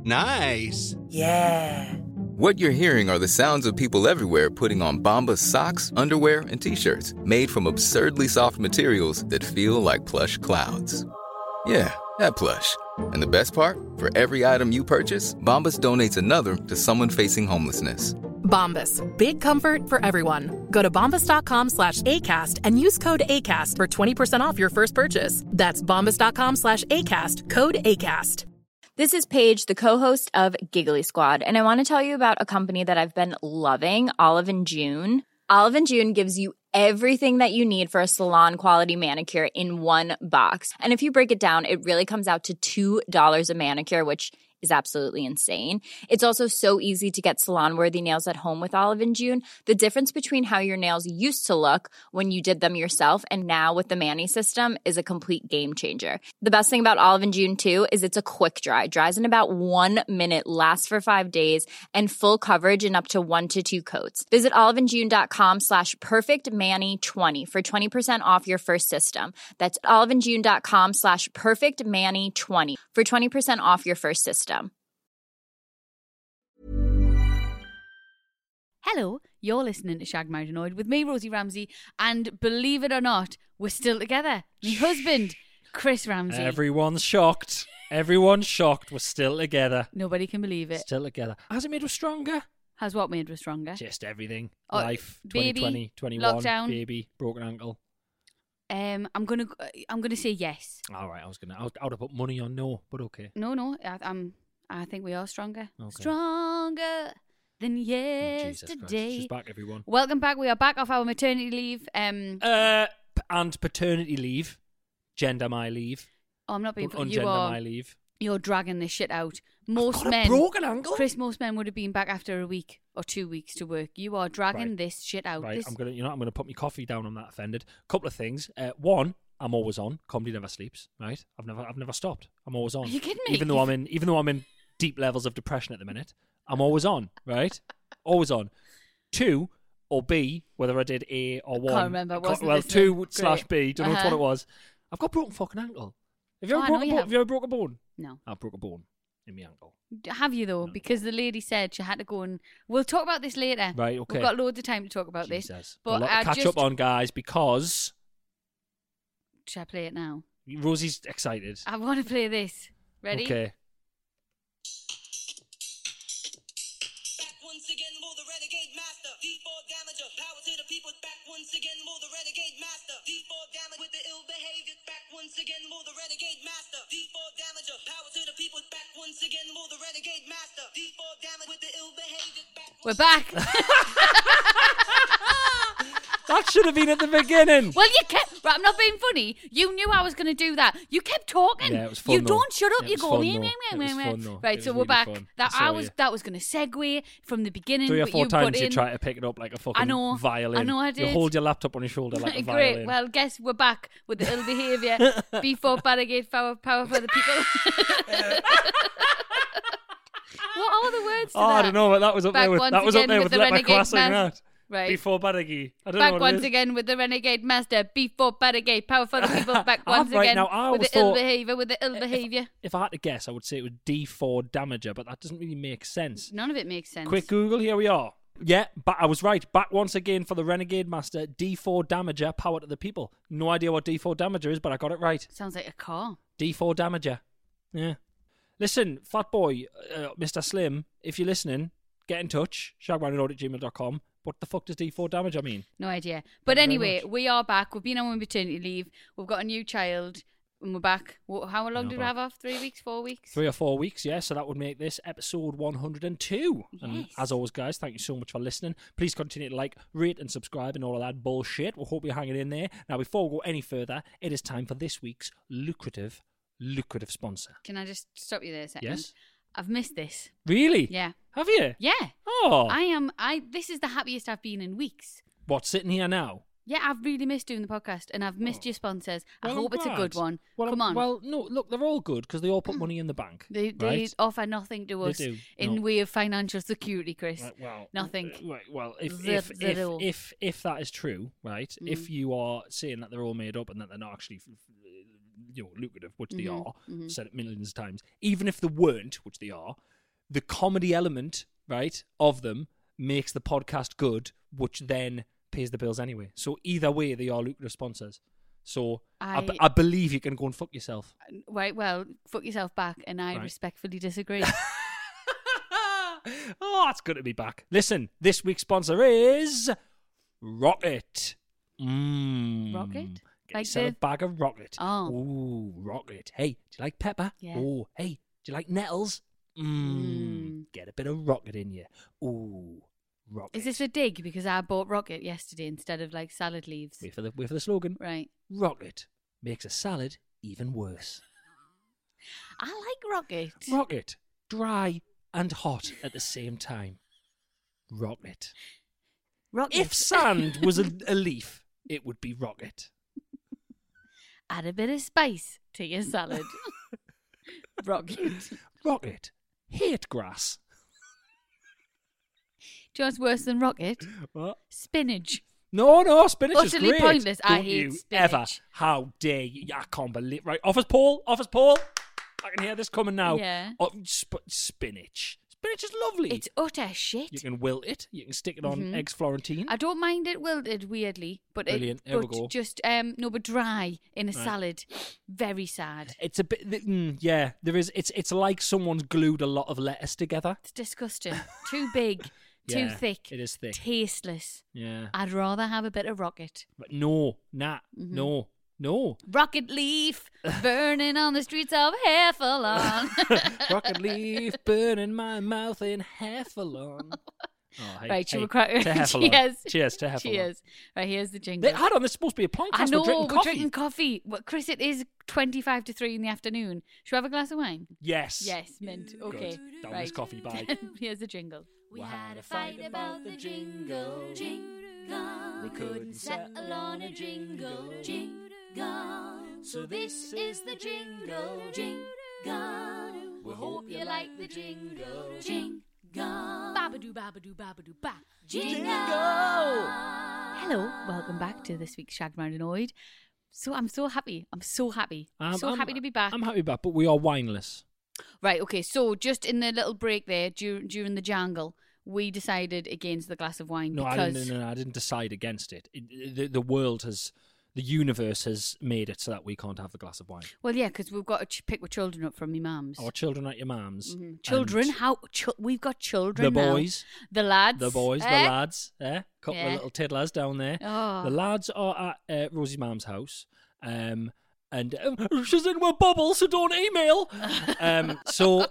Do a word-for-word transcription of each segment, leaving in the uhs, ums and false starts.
Nice. Yeah. What you're hearing are the sounds of people everywhere putting on Bombas socks, underwear, and T-shirts made from absurdly soft materials that feel like plush clouds. Yeah, that plush. And the best part? For every item you purchase, Bombas donates another to someone facing homelessness. Bombas. Big comfort for everyone. Go to bombas.com slash ACAST and use code ACAST for twenty percent off your first purchase. That's bombas.com slash ACAST. Code ACAST. This is Paige, the co-host of Giggly Squad, and I want to tell you about a company that I've been loving, Olive and June. Olive and June gives you everything that you need for a salon-quality manicure in one box. And if you break it down, it really comes out to two dollars a manicure, which is absolutely insane. It's also so easy to get salon-worthy nails at home with Olive and June. The difference between how your nails used to look when you did them yourself and now with the Mani system is a complete game changer. The best thing about Olive and June, too, is it's a quick dry. Dries in about one minute, lasts for five days, and full coverage in up to one to two coats. Visit oliveandjune.com slash perfectmani20 for twenty percent off your first system. That's oliveandjune.com slash perfectmani20 for twenty percent off your first system. Hello, you're listening to Shag Married Annoyed with me, Rosie Ramsey, and believe it or not, we're still together. My husband, Chris Ramsey. Everyone's shocked. Everyone's shocked. We're still together. Nobody can believe it. Still together. Has it made us stronger? Has what made us stronger? Just everything. Oh, Life, baby, twenty twenty, twenty-one, lockdown. baby, broken ankle. Um, I'm gonna, I'm gonna say yes. All right, I was gonna, I would, I would have put money on no, but okay. No, no, I, I'm, I think we are stronger. Okay. Stronger than Oh, Jesus yesterday. Christ. She's back, everyone. Welcome back. We are back off our maternity leave. Um, Uh, p- and paternity leave, gender my leave, oh, I'm not being. un- You ungender are. my leave. You're dragging this shit out. Most Got a men, broken ankle. Chris, most men would have been back after a week or two weeks to work. You are dragging Right. this shit out. Right, This, I'm gonna, you know, I'm gonna put my coffee down. I'm that offended. Couple of things. Uh, one, I'm always on. Comedy never sleeps. Right, I've never, I've never stopped. I'm always on. Are you kidding me? Even though I'm in, even though I'm in deep levels of depression at the minute, I'm always on. Right, always on. Two or B, whether I did A or one. can't remember, I wasn't well, listening. two Great. slash B. Don't know Uh-huh. what it was. I've got a broken fucking ankle. Have you Oh, ever I broke know a you bone? have. Have you ever broke a bone? no. I broke a bone in my ankle. Have you though? No. Because the lady said she had to go and we'll talk about this later. Right, okay. We've got loads of time to talk about Jesus. this. Got a But lot I to catch just up on, guys, because should I play it now? Rosie's excited. I want to play this. Ready? Okay. Back once again, more the renegade master. D four damager, power to the people. Back once again, more the renegade master. D four damage with the ill behavior. Back once again, more the renegade master. D four damager, power to the people. Back once again, more the renegade master. D four damage with the ill behavior. Back We're back. That should have been at the beginning. Well, you kept. Right, I'm not being funny. You knew I was going to do that. You kept talking. Yeah, it was fun, You though. don't shut up. It you was go. fun, meh, though. meh, It meh, was meh. fun, though. Right, It so was we're really back. fun. That I I saw was. you. That was going to segue from the beginning. Three or but four you times put you in- try to pick it up like a fucking I know. violin. I know I You did. hold your laptop on your shoulder like a Great. violin. Well, guess we're back with the ill behaviour. Before Barricade power, power for the people. What are the words to oh, that? I don't know, but that was up Back there with once that was up again there with with the Let My renegade Class Sing mas- That. Right. Before Badagi. I don't Back know what once it is. again with the renegade master. Before Barricade power for the people. Back Ah, once right, again now, I with always the ill thought- behaviour. With the ill behaviour. If I had to guess, I would say it was D four Damager, but that doesn't really make sense. None of it makes sense. Quick Google, here we are. Yeah, but I was right. Back once again for the Renegade Master, D four Damager, power to the people. No idea what D four Damager is, but I got it right. Sounds like a car. D four Damager. Yeah. Listen, Fat Boy, uh, Mister Slim, if you're listening, get in touch. shagmanannoyed at gmail dot com. What the fuck does D four Damager mean? No idea. But Thank you very anyway, much. we are back. We've been on maternity leave. We've got a new child. And we're back. Wha- How long Yeah, did we back. have off? Three weeks? Four weeks? Three or four weeks, yeah, so that would make this episode one hundred two. And Yes. as always, guys, thank you so much for listening. Please continue to like, rate, and subscribe and all of that bullshit. We hope you're hanging in there. Now, before we go any further, it is time for this week's lucrative, lucrative sponsor. Can I just stop you there a second? Yes? I've missed this. Really? Yeah. Have you? Yeah. Oh. I am. I. This is the happiest I've been in weeks. What, sitting here now? Yeah, I've really missed doing the podcast, and I've missed your sponsors. I Well, hope I'm it's a good glad. one. Well, Come I'm- on. Well, no, look, they're all good because they all put money in the bank. they they right? offer nothing to They us do, in no. way of financial security, Chris. Right, well, Nothing. uh, Right, well, if Zip, if, if, zero. if if that is true, right? Mm. If you are saying that they're all made up and that they're not actually, you know, lucrative, which they Mhm, are, mhm. said it millions of times. Even if they weren't, which they are, the comedy element, right, of them makes the podcast good, which then pays the bills anyway. So either way, they are lucrative sponsors. So I, I, b- I believe you can go and fuck yourself. Right, well, fuck yourself back, and I Right. respectfully disagree. Oh, it's good to be back. Listen, this week's sponsor is Rocket. Mm. Rocket? Get Like yourself the- a bag of Rocket. Oh. Ooh, Rocket. Hey, do you like pepper? Yeah. Oh, hey, do you like nettles? Mmm. Mm. Get a bit of Rocket in you. Ooh, Rocket. Is this a dig? Because I bought Rocket yesterday instead of like salad leaves. Wait for the wait for the slogan. Right. Rocket makes a salad even worse. I like Rocket. Rocket, dry and hot at the same time. Rocket. Rocket. If sand was a, a leaf, it would be Rocket. Add a bit of spice to your salad. Rocket. Rocket, hate grass. Do you know what's worse than Rocket? What? Spinach. No, no, spinach is Utterly great. pointless. I Don't hate you spinach. ever. How dare you? I can't believe. Right, office Paul, office Paul. I can hear this coming now. Yeah. Oh, sp- spinach. Spinach is lovely. It's utter shit. You can wilt it. You can stick it on Mhm. eggs Florentine. I don't mind it wilted weirdly, but Brilliant. it Here we but go. just um no, but dry in a Right. salad. Very sad. It's a bit. Mm, yeah, there is. It's it's like someone's glued a lot of lettuce together. It's disgusting. Too big. Too Yeah, thick. It is thick. Tasteless. Yeah. I'd rather have a bit of Rocket. But no, nah, Mhm. no, no. Rocket leaf burning on the streets of Heffalon. Rocket leaf burning my mouth in Heffalon. Oh, hey, Right, should hey, we crack? to Heffalon. Cheers. Cheers to Heffalon. Cheers. Right, here's the They, jingle. hold on, this is supposed to be a podcast. I know, we're drinking we're coffee. drinking coffee. Well, Chris, it is twenty-five to three in the afternoon. Should we have a glass of wine? Yes. Yes, mint. Good. Okay. Down right. this coffee, bye. Here's the jingle. We had a fight about the jingle, jingle. We couldn't settle on a jingle, jingle. So this is the jingle, jingle. We hope you like the jingle, jingle. Babadoo, babadoo, babadoo, ba. Jingle. Hello, welcome back to this week's Shagged Round and Annoyed. So I'm so happy. I'm so happy. Um, so I'm- happy to be back. I'm happy back, but we are wineless. Right, okay, so just in the little break there dur- during the jangle, we decided against the glass of wine No, I because didn't. No, no, I didn't decide against it. It- it- the, the world has, the universe has made it so that we can't have the glass of wine. well, yeah, because we've got to ch- pick our children up from my mum's. Our children at your mum's. Mhm. Children, and how ch- we've got children The now. boys. the lads, The boys, eh? the lads, eh? Couple Yeah. of little tiddlers down there. Oh. The lads are at uh, Rosie's mum's house. Um, and um, she's in a bubble, so don't email. um, so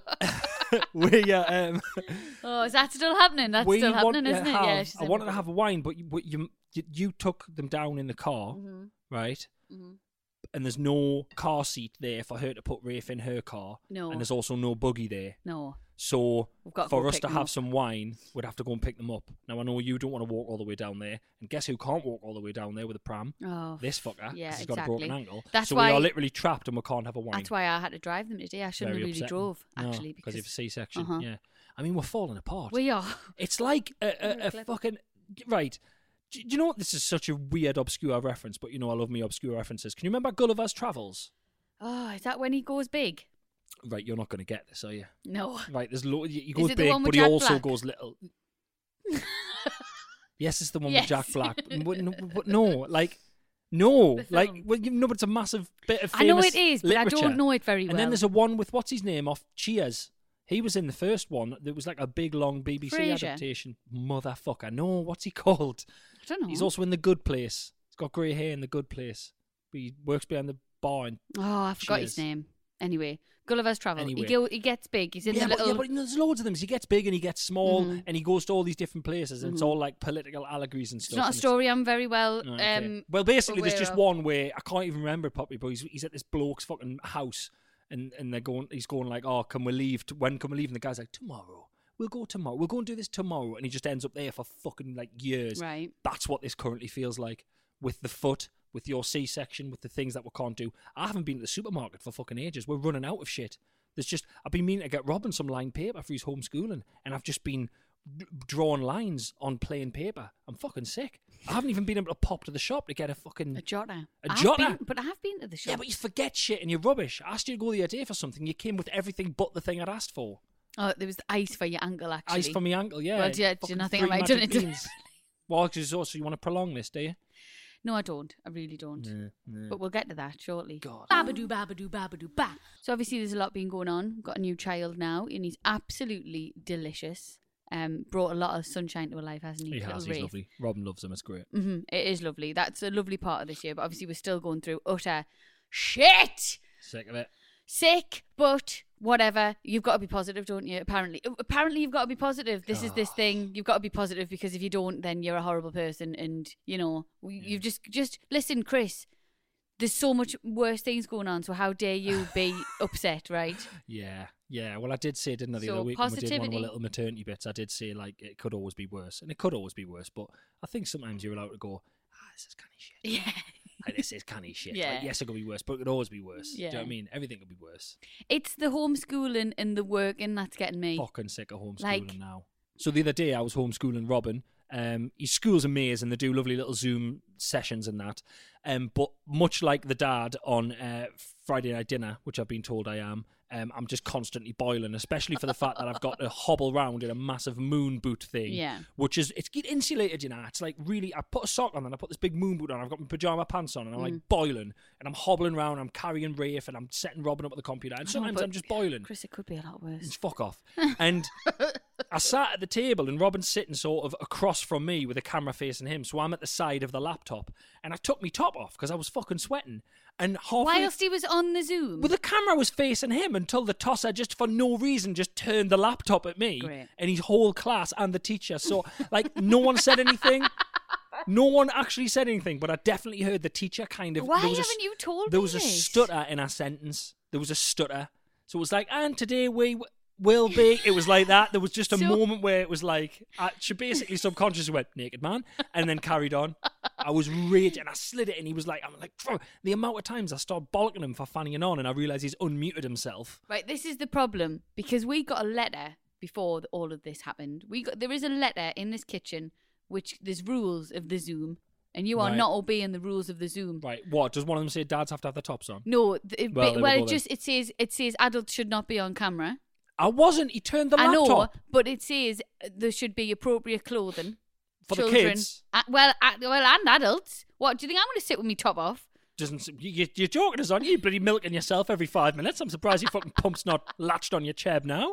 we, uh, um, Oh, is that still happening? That's we still want happening, to isn't it? have- Yeah, she's I in wanted the- to have a wine, but you, but you, you, you took them down in the car, Mhm. right? Mhm. And there's no car seat there for her to put Rafe in her car. No. And there's also no buggy there. No. So We've got to for go us pick to them have up. some wine, we'd have to go and pick them up. Now I know you don't want to walk all the way down there, and guess who can't walk all the way down there with a pram? Oh, This fucker. 'cause yeah, he's got a broken exactly. ankle. That's so why- we are literally trapped and we can't have a wine. That's why I had to drive them today. I shouldn't Very have really upsetting. drove, No, actually. because of a C-section. Uh-huh. Yeah, I mean we're falling apart. We are. It's like a, We're a, a clever. fucking right. Do, do you know what? This is such a weird, obscure reference, but you know I love me obscure references. Can you remember Gulliver's Travels? Oh, is that when he goes big? Right, you're not going to get this, are you? No. Right, there's lo- he he Is goes it the big, one with but he Jack also Black? goes little. Yes, it's the one Yes. with Jack Black. But no, but no, like no, The like film. well, you know, but it's a massive bit of I know famous it is, but literature. I don't know it very well. And then there's a one with what's his name off Cheers. He was in the first one. There was like a big long B B C Frasier. adaptation. Motherfucker, no, what's he called? I don't know. He's also in The Good Place. He's got grey hair in The Good Place. But he works behind the bar. And Oh, I forgot his Cheers. name. Anyway, Gulliver's Travel. Anyway. He, go, he gets big. He's in yeah, the but, little. yeah, but there's loads of them. So he gets big and he gets small, Mhm. and he goes to all these different places, and it's Mhm. all like political allegories and It's stuff. not a and story I'm very well. Oh, okay. um, well, basically, there's aware just of. one where I can't even remember it properly, but he's, he's at this bloke's fucking house, and, and they're going. He's going like, "Oh, can we leave? T- when can we leave?" And the guy's like, "Tomorrow. We'll go tomorrow. We'll go and do this tomorrow." And he just ends up there for fucking like years. Right. That's what this currently feels like with the foot, with your C-section, with the things that we can't do. I haven't been to the supermarket for fucking ages. We're running out of shit. There's just I've been meaning to get Robin some lined paper for his homeschooling, and I've just been d- drawing lines on plain paper. I'm fucking sick. I haven't even been able to pop to the shop to get a fucking A jotter. A I've jotter? been- but I have been to the shop. Yeah, but you forget shit and you're rubbish. I asked you to go the other day for something. You came with everything but the thing I'd asked for. Oh, there was ice for your ankle, actually. Ice for my ankle, yeah. Well, do you, do you Fucking not think I three might have done magic it? beans. Well, because also you want to prolong this, do you? No, I don't. I really don't. Yeah, yeah. But we'll get to that shortly. God. Babadoo, babadoo, babadoo, ba. So obviously there's a lot being going on. We've got a new child now, and he's absolutely delicious. Um, brought a lot of sunshine to her life, hasn't he? He has, Little he's Rafe. lovely. Robin loves him, it's great. Mm-hmm. It is lovely. That's a lovely part of this year. But obviously we're still going through utter shit. Sick of it. Sick, but whatever. You've got to be positive, don't you? Apparently, apparently you've got to be positive. This is this thing. You've got to be positive because if you don't, then you're a horrible person. And you know, you've just just listen, Chris. There's so much worse things going on. So how dare you be upset, right? Yeah, yeah. Well, I did say, didn't I, the So, other week when we did one of positivity. our little maternity bits, I did say, like, it could always be worse. And it could always be worse. But I think sometimes you're allowed to go, ah, this is canny shit. Yeah. Like, this is canny shit. Yeah. Like, yes, it could be worse, but it could always be worse. Do you know Yeah. what I mean? Everything could be worse. It's the homeschooling and the working that's getting me. Fucking sick of homeschooling Like- now. So the other day I was homeschooling Robin. Um, his school's amazing. They do lovely little Zoom sessions and that. Um, but much like the dad on uh, Friday night dinner, which I've been told I am, um, I'm just constantly boiling, especially for the fact that I've got to hobble round in a massive moon boot thing. Yeah. Which is, it's get insulated, you know. It's like really, I put a sock on and I put this big moon boot on. I've got my pyjama pants on and I'm Mm. like boiling. And I'm hobbling around, I'm carrying Rafe and I'm setting Robin up at the computer. And sometimes but I'm just boiling. Chris, it could be a lot worse. Just fuck off. And I sat at the table and Robin's sitting sort of across from me with the camera facing him. So I'm at the side of the laptop and I took my top off because I was fucking sweating. And halfway... Whilst he was on the Zoom. Well, the camera was facing him until the tosser just for no reason just turned the laptop at me Great. and his whole class and the teacher. So, like, no one said anything. No one actually said anything, but I definitely heard the teacher kind of... Why there was a, haven't you told There me was a this? stutter in our sentence. There was a stutter. So it was like, and today we... W- will be. It was like that. There was just a So- moment where it was like, I, she basically subconsciously went, naked man, and then carried on. I was raging. I slid it, and he was like, I'm like, "Phew." The amount of times I started bollocking him for fanning on, and I realised he's unmuted himself. Right, this is the problem because we got a letter before all of this happened. We got there is a letter in this kitchen which there's rules of the Zoom, and you are Right. not obeying the rules of the Zoom. Right, what? Does one of them say dads have to have their tops on? No, th- it, Well, well, there we go it just it says it says adults should not be on camera. I wasn't. He turned the I know, laptop. but it says there should be appropriate clothing For the children. kids? Uh, well, uh, well, and adults. What do you think? I'm going to sit with me top off. Doesn't you, you're joking us on? You bloody milking yourself every five minutes. I'm surprised your fucking pump's not latched on your cheb now.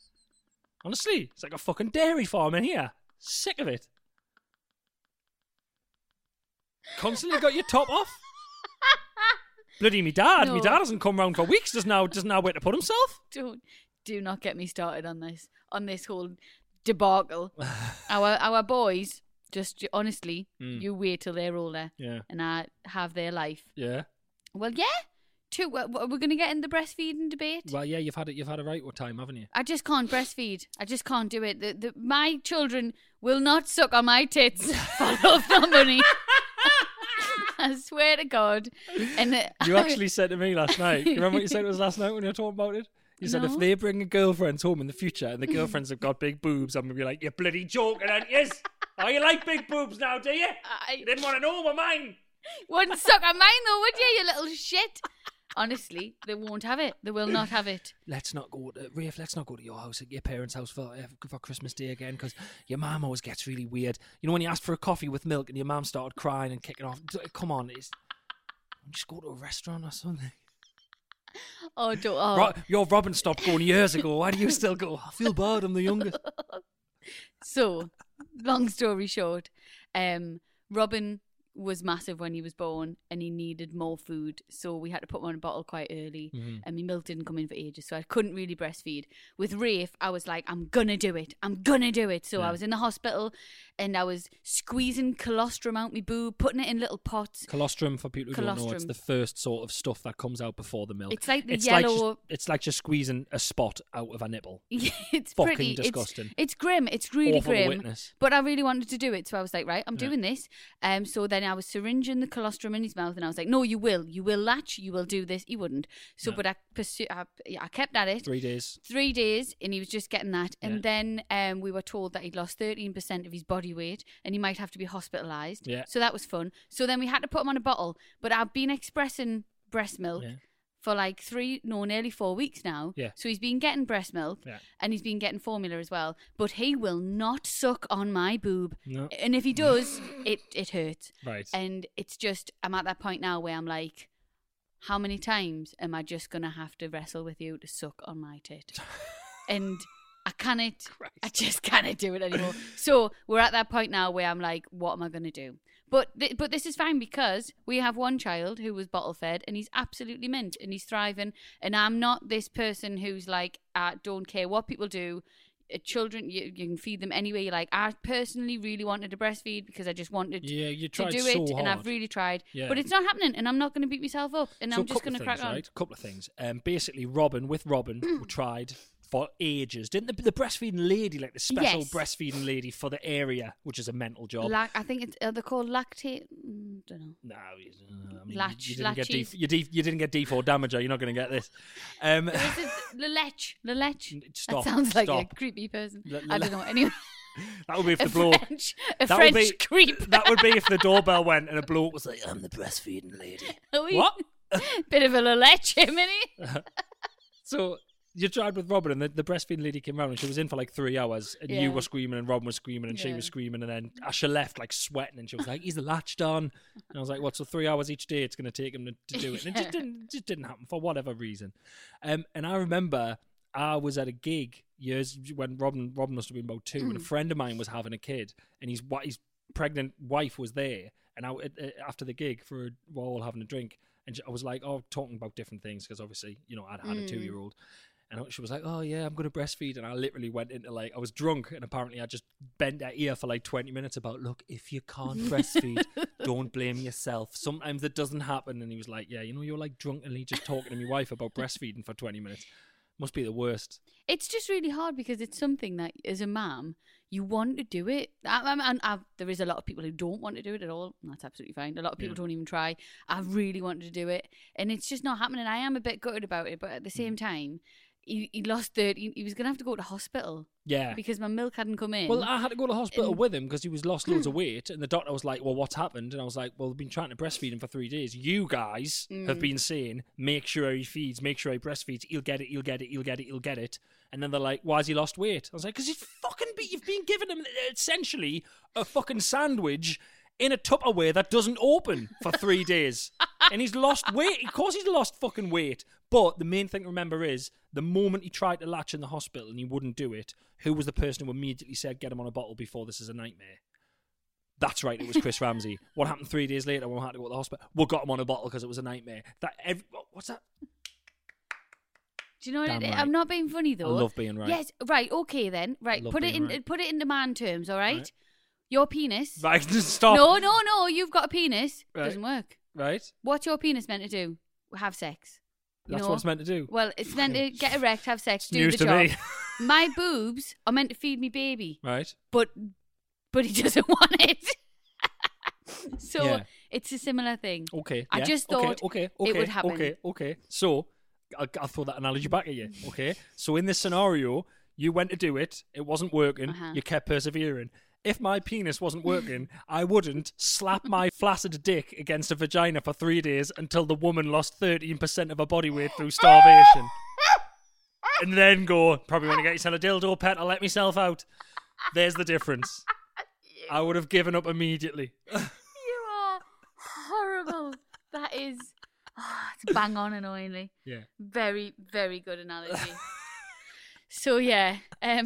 Honestly, it's like a fucking dairy farm in here. Sick of it. Constantly got your top off. Bloody me dad. No. Me dad hasn't come round for weeks. Doesn't know doesn't know where to put himself. Don't do not get me started on this on this whole debacle. our our boys, just honestly, Mm. you wait till they're older Yeah, and I have their life. yeah. Well, yeah. Two. We're going to get in the breastfeeding debate. Well, yeah. You've had it. You've had a right time, haven't you? I just can't breastfeed. I just can't do it. The, the, my children will not suck on my tits for love nor money. I swear to God. And uh, You actually said to me last night. You remember what you said to us last night when you were talking about it? You said No. if they bring a girlfriend home in the future and the girlfriends have got big boobs, I'm gonna be like, "You're bloody joking, aren't you? Oh, you like big boobs now, do you? I You didn't want to know my mine." wouldn't suck on mine though, would you, you little shit? Honestly, they won't have it. They will not have it. Let's not go to Rafe. Let's not go to your house, your parents' house for uh, for Christmas Day again, because your mum always gets really weird. You know when you asked for a coffee with milk and your mum started crying and kicking off. Come on, it's, just go to a restaurant or something. Oh, don't. Oh. Ro- your Robin stopped going years ago. Why do you still go? I feel bad. I'm the youngest. So, long story short, um, Robin was massive when he was born and he needed more food, so we had to put him on a bottle quite early. Mm-hmm. And my milk didn't come in for ages, so I couldn't really breastfeed. With Rafe, I was like, I'm gonna do it, I'm gonna do it. So Yeah. I was in the hospital and I was squeezing colostrum out my boob, putting it in little pots. Colostrum, for people who don't know, it's Colostrum. the first sort of stuff that comes out before the milk. It's like the it's Like yellow- just, it's like just squeezing a spot out of a nipple. It's Fucking pretty disgusting. It's, it's grim. It's really Awful to grim. witness. But I really wanted to do it, so I was like, right, I'm Yeah. doing this. Um, so then I was syringing the colostrum in his mouth, and I was like, no, you will, you will latch, you will do this. He wouldn't. So, No. but I pursue, I, I kept at it. Three days. Three days, and he was just getting that. And Yeah. then um, we were told that he'd lost thirteen percent of his body weight, and he might have to be hospitalised. Yeah. So that was fun. So then we had to put him on a bottle. But I've been expressing breast milk Yeah. for like three, no, nearly four weeks now. Yeah. So he's been getting breast milk Yeah. and he's been getting formula as well. But he will not suck on my boob. No. And if he does, it, it hurts. Right. And it's just, I'm at that point now where I'm like, how many times am I just going to have to wrestle with you to suck on my tit? And I cannot, I just cannot do it anymore. So we're at that point now where I'm like, what am I going to do? But th- but this is fine because we have one child who was bottle fed and he's absolutely mint and he's thriving. And I'm not this person who's like, I don't care what people do. Uh, children, you, you can feed them any way you like. I personally really wanted to breastfeed because I just wanted Yeah, you to tried do so it. And I've hard. really tried. Yeah. But it's not happening and I'm not going to beat myself up. And So I'm a just couple going to of crack things, on. right? A couple of things. Um, basically, Robin, with Robin, we tried for ages. Didn't the, the breastfeeding lady, like the special Yes. breastfeeding lady for the area, which is a mental job? Lac- I think it's, are they called lactate? Mm, don't know. No, you- uh, I mean, Latch- you, didn't get D, latches. you, D, you didn't get D four damager. You're not going to get this. Um, Or is it the lech? The lech? Stop, That sounds like stop. a creepy person. Le- I le- don't know. Anyway, that would be if a the bloke. French, a That would French be creep. that would be if the doorbell went and a bloke was like, "I'm the breastfeeding lady." Are we- What? Bit of a lech, mini. So you tried with Robin, and the, the breastfeeding lady came round, and she was in for like three hours, and Yeah. you were screaming, and Robin was screaming, and she Yeah. was screaming, and then Asha left like sweating, and she was like, "He's latched on," and I was like, "What? So three hours each day it's going to take him to, to do it?" And it just didn't, just didn't happen for whatever reason. Um, and I remember I was at a gig years when Robin Robin must have been about two, and a friend of mine was having a kid, and his wi- his pregnant wife was there, and I uh, after the gig for we're all having a drink, and I was like, "Oh, talking about different things," because obviously, you know, I'd had a two year old. And she was like, "Oh yeah, I'm going to breastfeed," and I literally went into like I was drunk, and apparently I just bent her ear for like twenty minutes about, look, if you can't breastfeed, don't blame yourself. Sometimes it doesn't happen. And he was like, "Yeah, you know, you're like drunkenly just talking to my wife about breastfeeding for twenty minutes. Must be the worst." It's just really hard because it's something that, as a mum, you want to do it. I, I, and I, there is a lot of people who don't want to do it at all. And that's absolutely fine. A lot of people Yeah. don't even try. I really wanted to do it, and it's just not happening. I am a bit gutted about it, but at the same time, he, he lost thirty. He was going to have to go to hospital Yeah. because my milk hadn't come in. Well, I had to go to hospital And- with him because he was lost loads of weight, and the doctor was like, "Well, what's happened?" And I was like, "Well, we've been trying to breastfeed him for three days. You guys have been saying, make sure he feeds, make sure he breastfeeds. He'll get it, he'll get it, he'll get it, he'll get it." And then they're like, "Why has he lost weight?" I was like, "Because he's fucking, be- you've been giving him essentially a fucking sandwich in a Tupperware that doesn't open for three days, and he's lost weight. Of course, he's lost fucking weight." But the main thing to remember is the moment he tried to latch in the hospital and he wouldn't do it, who was the person who immediately said, "Get him on a bottle before this is a nightmare"? That's right, it was Chris Ramsey. What happened three days later when we had to go to the hospital? We got him on a bottle because it was a nightmare. That every, what's that? Do you know what Damn it, right. I'm not being funny though. I love being right. Yes, right. Okay then. Right. love Put it being in. right. Put it into man terms. All right. Right. Your penis. Right, just stop. No, no, no. You've got a penis. Right. Doesn't work. Right? What's your penis meant to do? Have sex. You That's know? what it's meant to do. Well, it's meant to get erect, have sex, do News the to job. me. My boobs are meant to feed me baby, Right? but but he doesn't want it. So Yeah. it's a similar thing. Okay. I yeah, just okay, thought okay, it okay, would happen. Okay, okay. So I'll, I'll throw that analogy back at you. Okay. So in this scenario, you went to do it, it wasn't working, Uh-huh. you kept persevering. If my penis wasn't working, I wouldn't slap my flaccid dick against a vagina for three days until the woman lost thirteen percent of her body weight through starvation. And then go, probably want to get yourself a dildo pet, I'll let myself out. There's the difference. I would have given up immediately. You are horrible. That is, oh, it's bang on annoyingly. Yeah. Very, very good analogy. So yeah, um,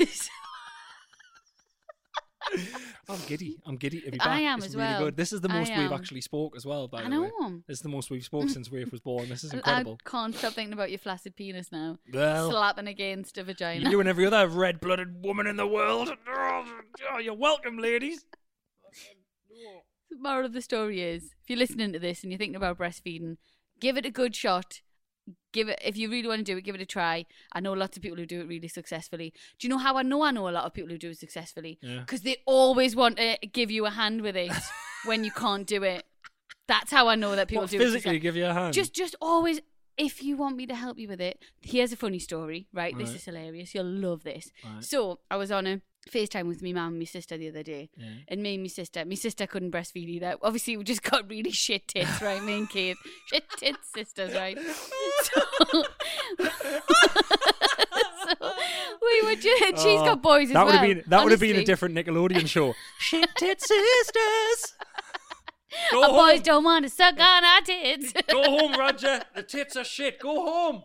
I'm giddy. I'm giddy to be back. I am it's as really well. good. This is the I most we've am. actually spoke as well, by I the know. way. This is the most we've spoke since Rafe was born. This is I incredible. can't stop thinking about your flaccid penis now. Well, Slapping against a vagina. you and every other red-blooded woman in the world. Oh, you're welcome, ladies. The moral of the story is, if you're listening to this and you're thinking about breastfeeding, give it a good shot. Give it, if you really want to do it, give it a try. I know lots of people who do it really successfully. Do you know how I know I know a lot of people who do it successfully? Yeah. Because they always want to give you a hand with it when you can't do it. That's how I know that people What, do physically it. give you a hand? Just, just always. If you want me to help you with it, here's a funny story. Right, this Right. is hilarious. You'll love this. Right. So I was on a FaceTime with me mum and my sister the other day. Yeah. And me and my sister, my sister couldn't breastfeed either. Obviously, we just got really shit tits, right? Me and Kate. Shit tits sisters, right? So, so we were just, she's Oh, got boys as that well. would have been that would have been a honestly. different Nickelodeon show. Shit tit sisters. Go Our home. boys don't want to suck on our tits. Go home, Roger. The tits are shit. Go home.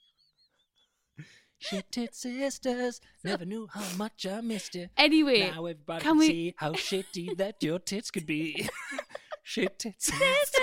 Shit tit sisters. Never knew how much I missed you. Anyway, Now everybody can can we- see how shitty that your tits could be. Shit tit sisters.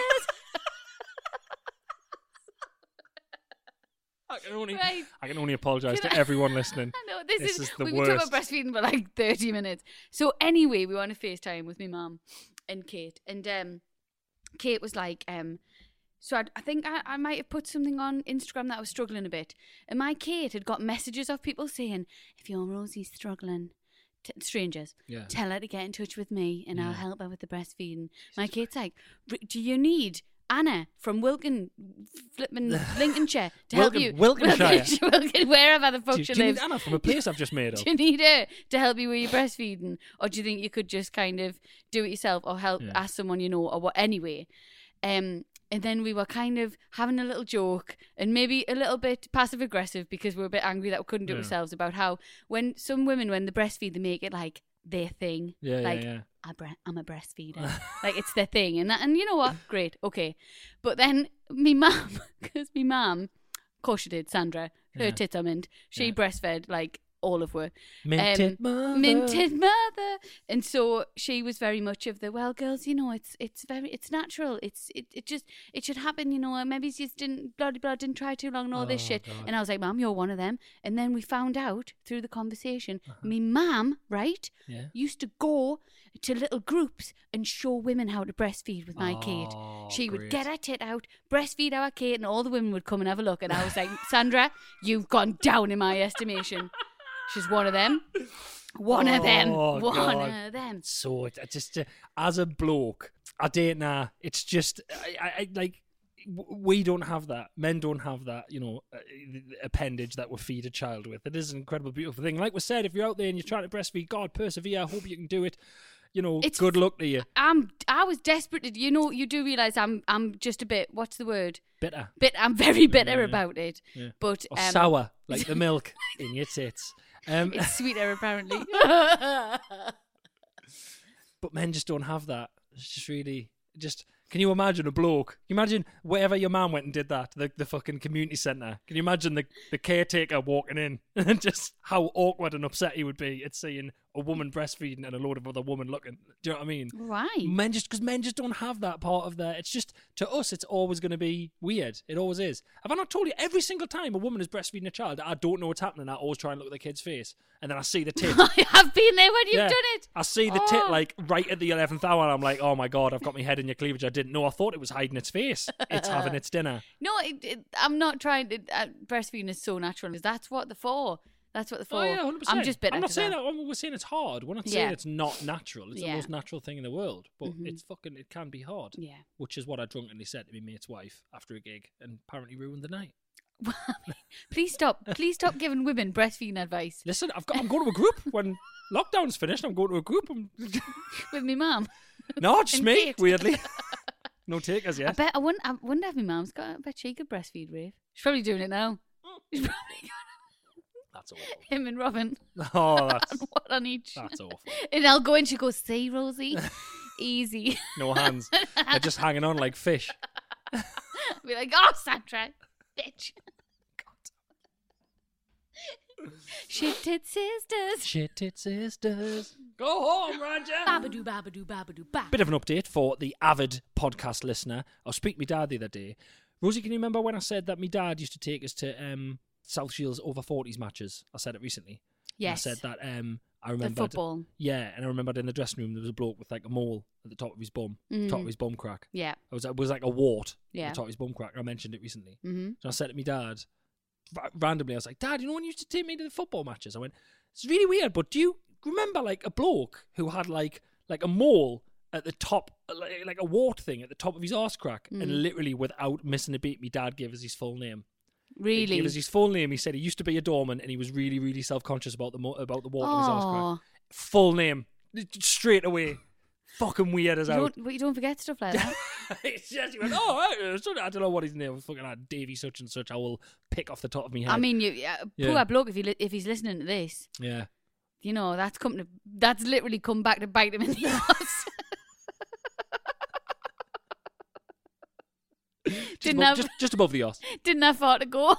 I can only, Right. I can only apologise Can to I- everyone listening. I know this, This is, is the we we talked worst. about breastfeeding for like thirty minutes. So anyway, we were on a FaceTime with my mum and Kate, and um, Kate was like, um, so I'd, I think I, I might have put something on Instagram that I was struggling a bit, and my Kate had got messages of people saying, if your Rosie's struggling, t- strangers, Yeah. tell her to get in touch with me, and I'll Yeah. help her with the breastfeeding. My Kate's like, "R- do you need Anna from Wilkin, flipping Lincolnshire to help Wilkin- you? Wilkinshire. Wilkin, wherever the fuck Do, she do you need lives. Anna from a place I've just made up? Do you need her to help you with your breastfeeding, or do you think you could just kind of do it yourself, or help Yeah. ask someone you know, or what? Anyway, um, and then we were kind of having a little joke and maybe a little bit passive aggressive because we were a bit angry that we couldn't do it Yeah. ourselves, about how when some women, when they breastfeed, they make it like their thing. Yeah, like, yeah, yeah. I bre- I'm a breastfeeder. Like, it's their thing. And that, and you know what? Great. Okay. But then me mum, because me mum, of course she did, Sandra, her Yeah. tits are mint. She Yeah. breastfed like all of her. Minted Um, mother. Minted mother. And so she was very much of the, well, girls, you know, it's it's very, it's natural. It's, it, it just, it should happen, you know, and maybe you just didn't, blah, blah, blah, didn't try too long and all this Oh, shit. God. And I was like, Mum, you're one of them. And then we found out through the conversation, Uh-huh. me mum, right, Yeah. used to go to little groups and show women how to breastfeed with my Oh, kid. She would great. get her tit out, breastfeed our kid, and all the women would come and have a look. And I was like, Sandra, you've gone down in my estimation. She's one of them. One of them. Oh, One God. of them. So it, I just uh, as a bloke, I date now. It's just I, I, I like w- we don't have that. Men don't have that. You know, uh, appendage that we feed a child with. It is an incredible, beautiful thing. Like we said, if you're out there and you're trying to breastfeed, God persevere. I hope you can do it. You know, It's good luck to you. I'm. I was desperate. To, you know, you do realize I'm. I'm just a bit. What's the word? Bitter Bit. I'm very bitter Yeah, yeah. about it. Yeah. But or um, sour, like the milk in your tits. Um, it's sweeter apparently. But men just don't have that. It's just really just. Can you imagine a bloke? Can you imagine wherever your man went and did that, the the fucking community centre? Can you imagine the, the caretaker walking in and just how awkward and upset he would be at seeing a woman breastfeeding and a load of other women looking? Do you know what I mean? Why? Men just because men just don't have that part of their. It's just to us, it's always going to be weird. It always is. Have I not told you every single time a woman is breastfeeding a child, I don't know what's happening. I always try and look at the kid's face, and then I see the tit. I have been there when you've Yeah. done it. I see the Oh. tit like right at the eleventh hour, and I'm like, oh my God, I've got my head in your cleavage. I didn't know. I thought it was hiding its face. It's having its dinner. No, it, it, I'm not trying to. Uh, breastfeeding is so natural. That's what they're for. That's what they're for. Oh yeah, one hundred percent. I'm just bitter. I'm not to saying that. that. We're saying it's hard. We're not saying Yeah. it's not natural. It's Yeah. the most natural thing in the world, but Mhm. it's fucking. It can be hard. Yeah. Which is what I drunkenly said to my mate's wife after a gig, and apparently ruined the night. Please stop. Please stop giving women breastfeeding advice. Listen, I've got. I'm going to a group when lockdown's finished. I'm going to a group. I'm, With me mum. no, just And me. Kate. Weirdly, no takers I yet. bet I wonder, I wonder if my mum's got. I bet she could breastfeed, Rafe. She's probably doing it now. She's probably got That's awful. him and Robin. Oh, that's And one on each. that's awful. And I'll go in. She goes, "See, Rosie, easy." No hands. They're just hanging on like fish. I'll be like, "Oh, Sandra, bitch." Shitted sisters. Shitted sisters. Go home, Roger. Babadoo, babadoo, babadoo, bab. Bit of an update for the avid podcast listener. I was speaking to my dad the other day. Rosie, can you remember when I said that my dad used to take us to um, South Shields over forties matches? I said it recently. Yes. I said that um, I The remembered. football. Yeah, and I remembered in the dressing room there was a bloke with like a mole at the top of his bum, Mm. top of his bum crack. Yeah. It was, it was like a wart Yeah. at the top of his bum crack. I mentioned it recently. Mm-hmm. So I said to my dad, ra- randomly, I was like, Dad, you know when you used to take me to the football matches? I went, it's really weird, but do you remember like a bloke who had like like a mole at the top, like, like a wart thing at the top of his arse crack, Mm. and literally without missing a beat, my dad gave us his full name. He Really? gave us his full name. He said he used to be a doorman and he was really, really self-conscious about the mo- about the wart on his arse Aw. crack. full name straight away. Fucking weird as You out. don't, but you don't forget stuff like that. It's just, he went, oh, I, I don't know what his name was. Fucking like Davy such and such. I will pick off the top of my head. I mean, you, uh, Yeah. poor bloke if he li- if he's listening to this. yeah. You know, that's come to, that's literally come back to bite him in the ass. Just, Didn't above, have, just, just above the arse. didn't have far to go.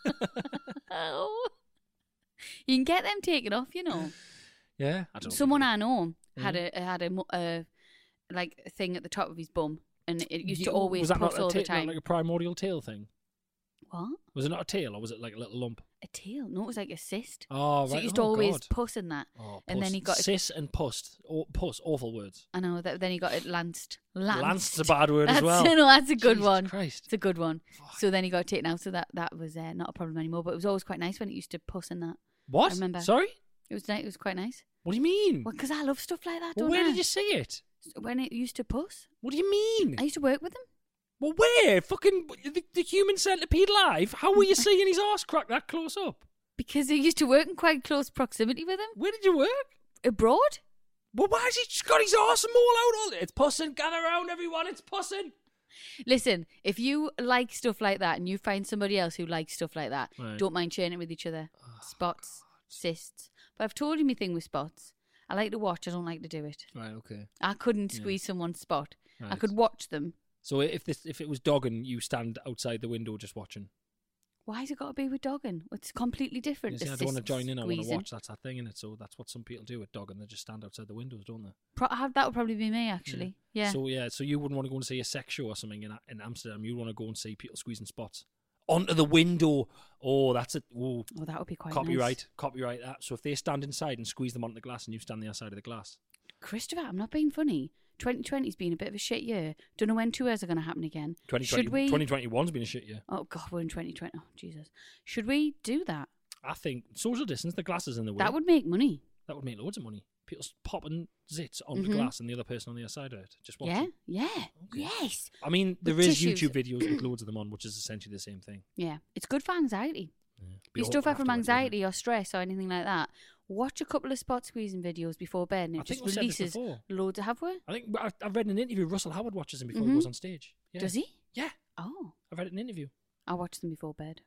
Oh. You can get them taken off, you know. Yeah. I don't know. Someone I know had Mhm. a had a, mo- a like a thing at the top of his bum, and it used to You- always was that puff not a all ta- the time. Not like a primordial tail thing? What? Was it not a tail, or was it like a little lump? A tail? No, it was like a cyst. Oh, right. So it used oh, to always God. puss in that. Oh, and then puss. he got it- cis and pust. Oh, puss, awful words. I know that. Then he got it lanced. Lanced. Lanced's a bad word as That's, well. No, that's a good Jesus one. Christ. It's a good one. So then he got it taken out. So that that was uh, not a problem anymore. But it was always quite nice when it used to puss in that. What? I remember. Sorry? It was ni- it was quite nice. What do you mean? Well, because I love stuff like that. Well, Don't where I? did you see it? When it used to puss, What do you mean? I used to work with him. Well, where? Fucking the, the human centipede live? How were you seeing his arse crack that close up? Because I used to work in quite close proximity with him. Where did you work? Abroad? Well, why has he just got his arse and all out all It's pussing. Gather round, everyone. It's pussing. Listen, if you like stuff like that and you find somebody else who likes stuff like that, Right. don't mind sharing it with each other. Oh, Spots, cysts. But I've told you my thing with spots. I like to watch, I don't like to do it. Right, okay. I couldn't Yeah. squeeze someone's spot. I Right. could watch them. So if this if it was dogging, you stand outside the window just watching. Why has it got to be with dogging? It's completely different. You see, to I don't want to cyst join in. I want to squeezing. watch. That's that thing in it. So that's what some people do with dogging. They just stand outside the windows, don't they? Pro- I have- that would probably be me, actually. Yeah. So yeah. So you wouldn't want to go and see a sex show or something in in Amsterdam. You want to go and see people squeezing spots onto the window. Oh, that's it. Oh, Oh, that would be quite copyright. nice. Copyright that. So if they stand inside and squeeze them onto the glass, and you stand the other side of the glass. Christopher, I'm not being funny. twenty twenty's been a bit of a shit year. Don't know when tours are going to happen again. twenty twenty, Should we? twenty twenty-one's been a shit year. Oh, God, we're in twenty twenty. Oh, Jesus. Should we do that? I think social distance. The glasses in the way. That would make money. That would make loads of money. People popping zits on the Mhm. glass and the other person on the other side of it. Just watching. Yeah? Yeah. Yes. I mean, there With is tissues. YouTube videos with loads of them on, which is essentially the same thing. Yeah. It's good for anxiety. Yeah. If you suffer from anxiety or stress or anything like that, watch a couple of spot squeezing videos before bed and it I think just we said this releases before. loads of have we? I think I- I've read in an interview. Russell Howard watches them before he Mhm. goes on stage. Yeah. Does he? Yeah, Oh. I've read it in an interview. I watch them before bed.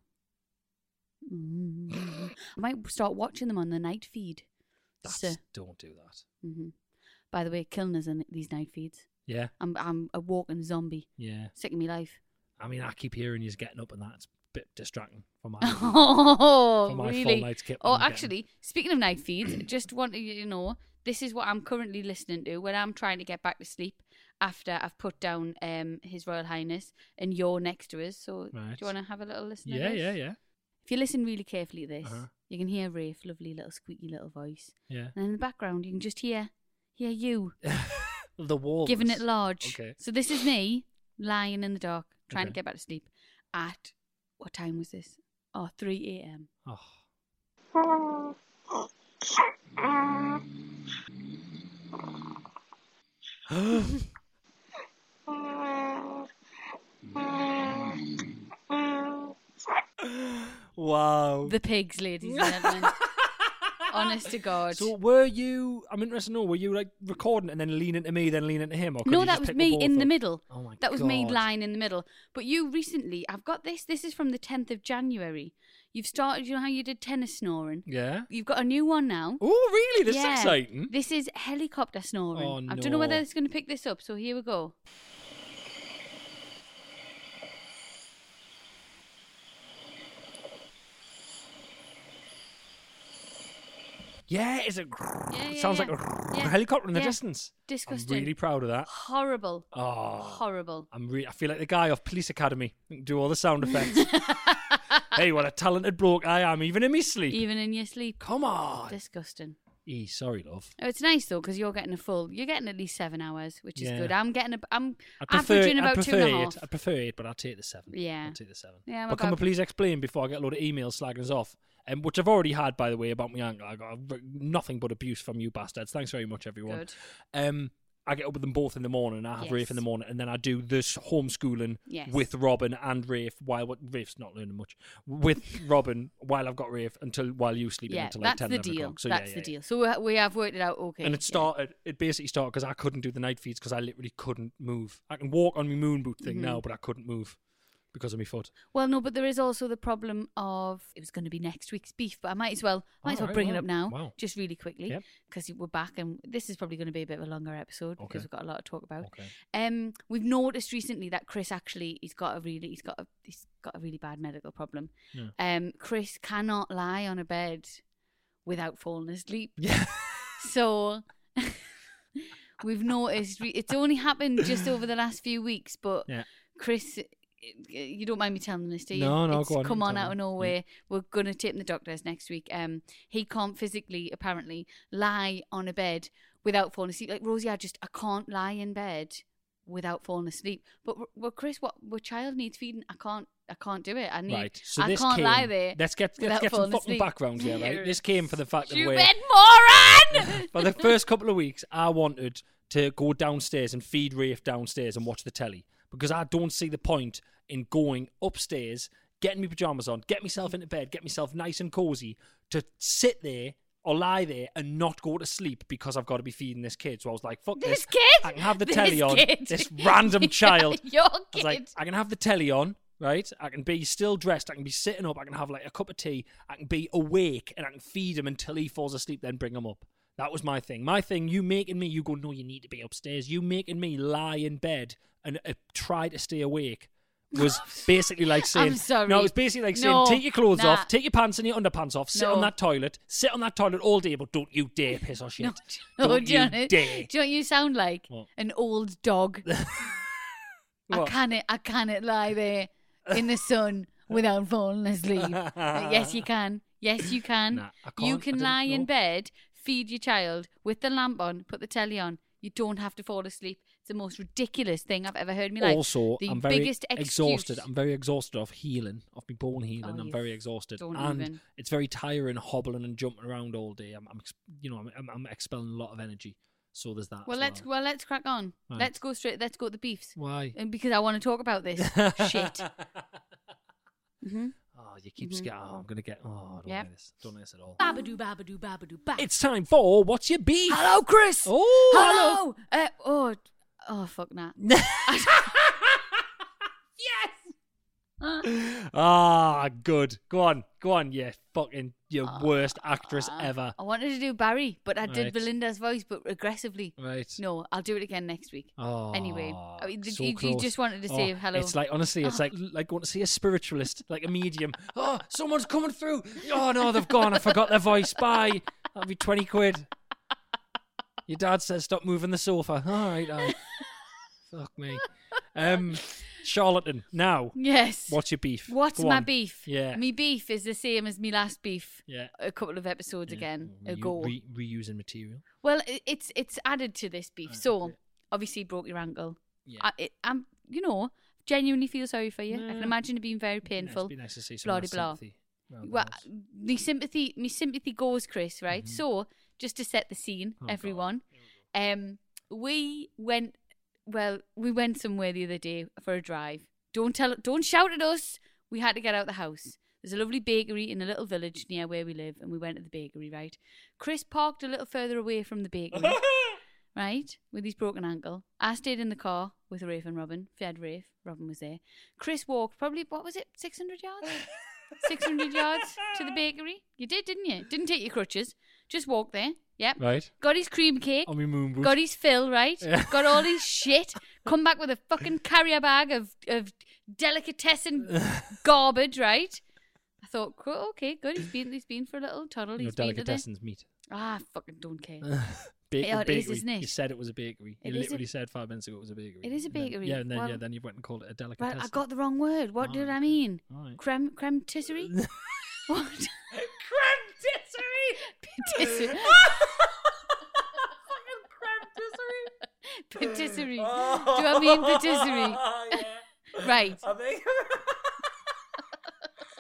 Mm. I might start watching them on the night feed. That's, So- don't do that. hmm By the way, killing us in these night feeds. Yeah, I'm I'm a walking zombie. yeah. Sick of me life. I mean, I keep hearing you getting up, and that's a bit distracting for my Oh, for my really? full night's kit. Oh, I'm getting. actually, speaking of night feeds, just want to you know, this is what I'm currently listening to when I'm trying to get back to sleep after I've put down um His Royal Highness and you're next to us. So, do Right. you want to have a little listen? to Yeah, this? yeah, yeah, If you listen really carefully to this, Uh-huh. you can hear Rafe, lovely little squeaky little voice, yeah. and in the background you can just hear hear you The wall. giving it large. Okay. So this is me lying in the dark trying to Okay. get back to sleep at what time was this? Oh, three a.m. Oh. Wow. The pigs, ladies and gentlemen. Honest to God. So were you? I'm interested to know. Were you like recording and then leaning to me, then leaning to him, or could No, you that just was pick me both in the up? middle. Oh my That was me God. lying in the middle. But you recently, I've got this. This is from the tenth of January. You've started, you know how you did tennis snoring? Yeah. You've got a new one now. Oh, really? This Yeah. is exciting. This is helicopter snoring. Oh, I don't know whether no. it's going to pick this up, so here we go. Yeah, it's a. Yeah, yeah, sounds yeah. like a Yeah. helicopter in the Yeah. distance. Disgusting. I'm really proud of that. Horrible. Oh, Horrible. I'm re- I feel like the guy off Police Academy. Who can do all the sound effects. Hey, what a talented bloke I am, even in my sleep. Even in your sleep. Come on. Disgusting. E, sorry, love. Oh, it's nice though because you're getting a full. You're getting at least seven hours, which is Yeah. good. I'm getting a. I'm I prefer, averaging I about prefer two and a it. half. I prefer it, but I'll take the seven. Yeah. I'll take the seven. Yeah, I'm but can we about- please explain before I get a load of emails slagging us off, um, which I've already had, by the way, about my ankle. I got nothing but abuse from you bastards. Thanks very much, everyone. Good. Um, I get up with them both in the morning. I have Yes. Rafe in the morning, and then I do this homeschooling Yes. with Robin and Rafe while what Rafe's not learning much with Robin while I've got Rafe until while you sleeping Yeah, until like that's ten, the eleven deal. o'clock. So that's yeah, the yeah, deal. So we, we have worked it out. Okay. And it yeah. started. It basically started because I couldn't do the night feeds because I literally couldn't move. I can walk on my moon boot thing Mhm. now, but I couldn't move because of my foot. Well, no, but there is also the problem of it was going to be next week's beef, but I might as well might as well Alright, bring wow, it up now, wow. just really quickly, Yep. because we're back, and this is probably going to be a bit of a longer episode because Okay. we've got a lot to talk about. Okay. Um, we've noticed recently that Chris actually he's got a really he's got a he's got a really bad medical problem. Yeah. Um, Chris cannot lie on a bed without falling asleep. Yeah. So we've noticed re- it's only happened just over the last few weeks, but Yeah. Chris, you don't mind me telling this, do you? No, no, It's go on, come you on tell out me. of nowhere. We're gonna take him to the doctors next week. Um, he can't physically, apparently, lie on a bed without falling asleep. Like Rosie, I just I can't lie in bed without falling asleep. But well, Chris, what what child needs feeding? I can't. I can't do it. I need. Right. So I this can't came, lie there. Let's get let's without get some falling fucking asleep. background here, right? This came for the fact that Stupid we're moron. for the first couple of weeks, I wanted to go downstairs and feed Rafe downstairs and watch the telly because I don't see the point in going upstairs, getting my pajamas on, get myself into bed, get myself nice and cozy to sit there or lie there and not go to sleep because I've got to be feeding this kid. So I was like, fuck This this. kid? I can have the This telly on. kid. This random child. Your I kid. was like, I can have the telly on, right? I can be still dressed. I can be sitting up. I can have like a cup of tea. I can be awake and I can feed him until he falls asleep, then bring him up. That was my thing. My thing, you making me, you go, no, you need to be upstairs. You making me lie in bed and uh, try to stay awake was basically like saying, I'm sorry. no, it was basically like saying, No, take your clothes nah. off, take your pants and your underpants off, sit No. on that toilet, sit on that toilet all day, but don't you dare piss or shit. No, no, don't do you, you know, dare. do you know what you sound like? What? An old dog. I What? can't, I can't lie there in the sun without falling asleep. Uh, yes, you can. Yes, you can. Nah, I you can't. I can didn't lie in know. bed, feed your child with the lamp on, put the telly on. You don't have to fall asleep. It's the most ridiculous thing I've ever heard in my life. Also, the I'm very biggest excuse. exhausted. I'm very exhausted of healing, of my bone healing. Oh, I'm you very exhausted, don't and even. it's very tiring, hobbling and jumping around all day. I'm, I'm ex- you know, I'm, I'm, I'm expelling a lot of energy. So there's that. Well, as let's well. well let's crack on. Right. Let's go straight. Let's go to the beefs. Why? And because I want to talk about this shit. hmm Oh, you keep Mhm. scaring. Oh, I'm gonna get. Oh, I don't Yep. like this. Don't like this at all. Babadoo, babadoo, babadoo, ba. It's time for what's your beef? Hello, Chris. Oh, hello. Uh, oh, oh, fuck that. Yes. Ah, good. Go on, go on. Yeah, fucking your worst actress ever. I wanted to do Barry, but I did Right. Belinda's voice, but aggressively. Right. No, I'll do it again next week. Oh, Anyway, I mean, so you, you close. just wanted to say Oh, hello. It's like honestly, it's like like going to see a spiritualist, like a medium. Oh, someone's coming through. Oh no, they've gone. I forgot their voice. Bye. That'll be twenty quid. Your dad says stop moving the sofa. All right, aye. Fuck me. Um, Charlatan. Now, Yes. what's your beef? What's Go my on. beef? Yeah. Me beef is the same as me last beef. Yeah. A couple of episodes Yeah. again Reu- ago. Re- reusing material. Well, i- it's it's added to this beef. Right, so okay. obviously broke your ankle. Yeah. I, it, I'm, you know, genuinely feel sorry for you. I Yeah. can imagine it being very Be nice- painful. Be nice to see some blah, more de blah. sympathy around the Well, house. me sympathy, me sympathy goes, Chris. Right. Mhm. So just to set the scene, Oh, God. everyone, um, we went. Well, we went somewhere the other day for a drive. Don't tell, don't shout at us. We had to get out the house. There's a lovely bakery in a little village near where we live, and we went to the bakery. Right. Chris parked a little further away from the bakery. Right, with his broken ankle. I stayed in the car with Rafe and Robin. Fed Rafe. Robin was there. Chris walked probably, what was it, six hundred yards? six hundred yards to the bakery. You did, didn't you? Didn't take your crutches. Just walked there. Yep. Right. Got his cream cake. On my moon boot. Got his fill, right? Yeah. Got all his shit. Come back with a fucking carrier bag of, of delicatessen garbage, right? I thought, cool, okay, good. He's been, he's been for a little toddle. No He's been to the... delicatessens meat. Ah, fucking don't care. Ba- Yeah, it bakery. is, isn't it? You said it was a bakery. It you is a- literally said five minutes ago it was a bakery. It is a And then- bakery. yeah, and then Well- yeah, then you went and called it a delicatessen. Right, I got the wrong word. What did Alright. I mean? Alright. Creme, creme tisserie? What? Creme Patisserie. Patisserie. Do I mean patisserie? Right. I think.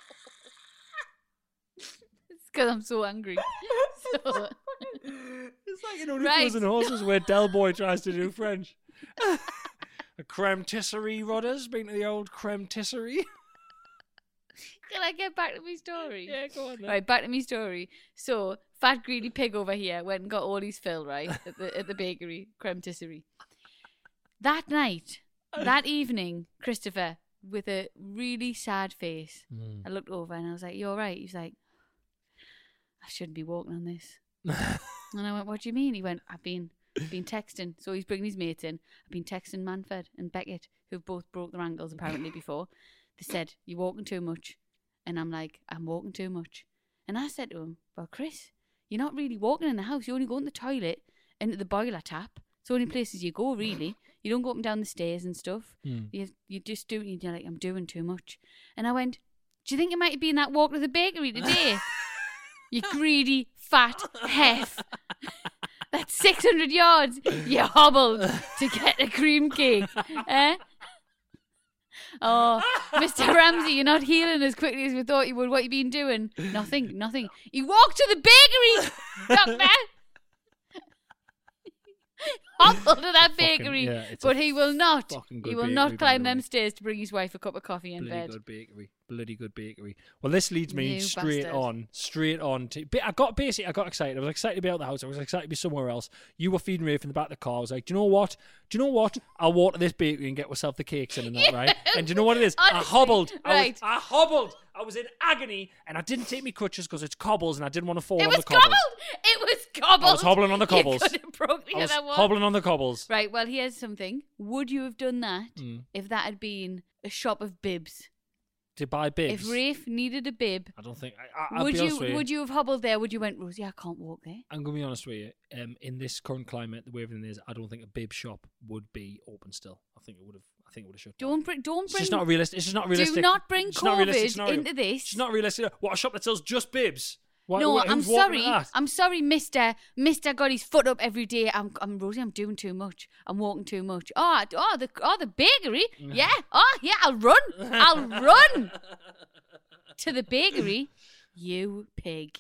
It's because I'm so angry. So, It's like, you know, Right. Fools and Horses where Del Boy tries to do French. A creme tisserie, Rodders? Been to the old creme tisserie? Can I get back to my story? Yeah, go on then. Right, back to my story. So, fat greedy pig over here went and got all his fill, right, at the, at the bakery, creme tisserie. That night, that evening, Christopher, with a really sad face, Mm. I looked over and I was like, you all right? He was like, I shouldn't be walking on this. And I went, what do you mean? He went, I've been I've been texting. So he's bringing his mates in. I've been texting Manfred and Beckett, who've both broke their ankles apparently before. They said, you're walking too much. And I'm like, I'm walking too much. And I said to him, well, Chris, you're not really walking in the house. You only go in the toilet and to the boiler tap. It's the only places you go, really. You don't go up and down the stairs and stuff. Mm. You you just do, you're like, I'm doing too much. And I went, do you think it might have been that walk to the bakery today? You greedy, fat hef. That's six hundred yards. You hobbled to get a cream cake. Eh? Oh, Mister Ramsey, you're not healing as quickly as we thought you would. What you been doing? Nothing, nothing. He walked to the bakery, doctor. Hobbled to that Fucking- bakery, yeah, it's but a he will not. fucking good He will bakery, not by climb the way. them stairs to bring his wife a cup of coffee in Bloody bed. good bakery. Bloody good bakery. Well, this leads me You straight bastard. on, straight on to. But I got basically, I got excited. I was excited to be out of the house. I was excited to be somewhere else. You were feeding Rafe in the back of the car. I was like, do you know what? Do you know what? I'll walk to this bakery and get myself the cakes in and that, right? And do you know what it is? I Honestly, hobbled. I, right. was, I hobbled. I was in agony, and I didn't take my crutches because it's cobbles, and I didn't want to fall It on was the cobbles. cobbled. It was cobbled. I was hobbling on the cobbles. You could have broke the I was other one. hobbling on the cobbles. Right, well, here's something. Would you have done that Mm. if that had been a shop of bibs? To buy bibs. If Rafe needed a bib, I don't think. I, I, I'll would be you honest with you. would you have hobbled there? Would you went, Rosie, I can't walk there? I'm going to be honest with you. Um, in this current climate, the way everything is, I don't think a bib shop would be open still. I think it would have. I think it would have shut down. Don't bring, don't It's bring. just not realistic. It's just not realistic. Do not bring It's not realistic COVID scenario. into this. It's not realistic. What, a shop that sells just bibs? What, No, what, I'm who's walking sorry. at that? I'm sorry, Mister. Mister got his foot up every day. I'm, I'm Rosie. I'm doing too much. I'm walking too much. Oh, oh, the, oh, the bakery. Yeah. Oh, yeah. I'll run. I'll run to the bakery. You pig.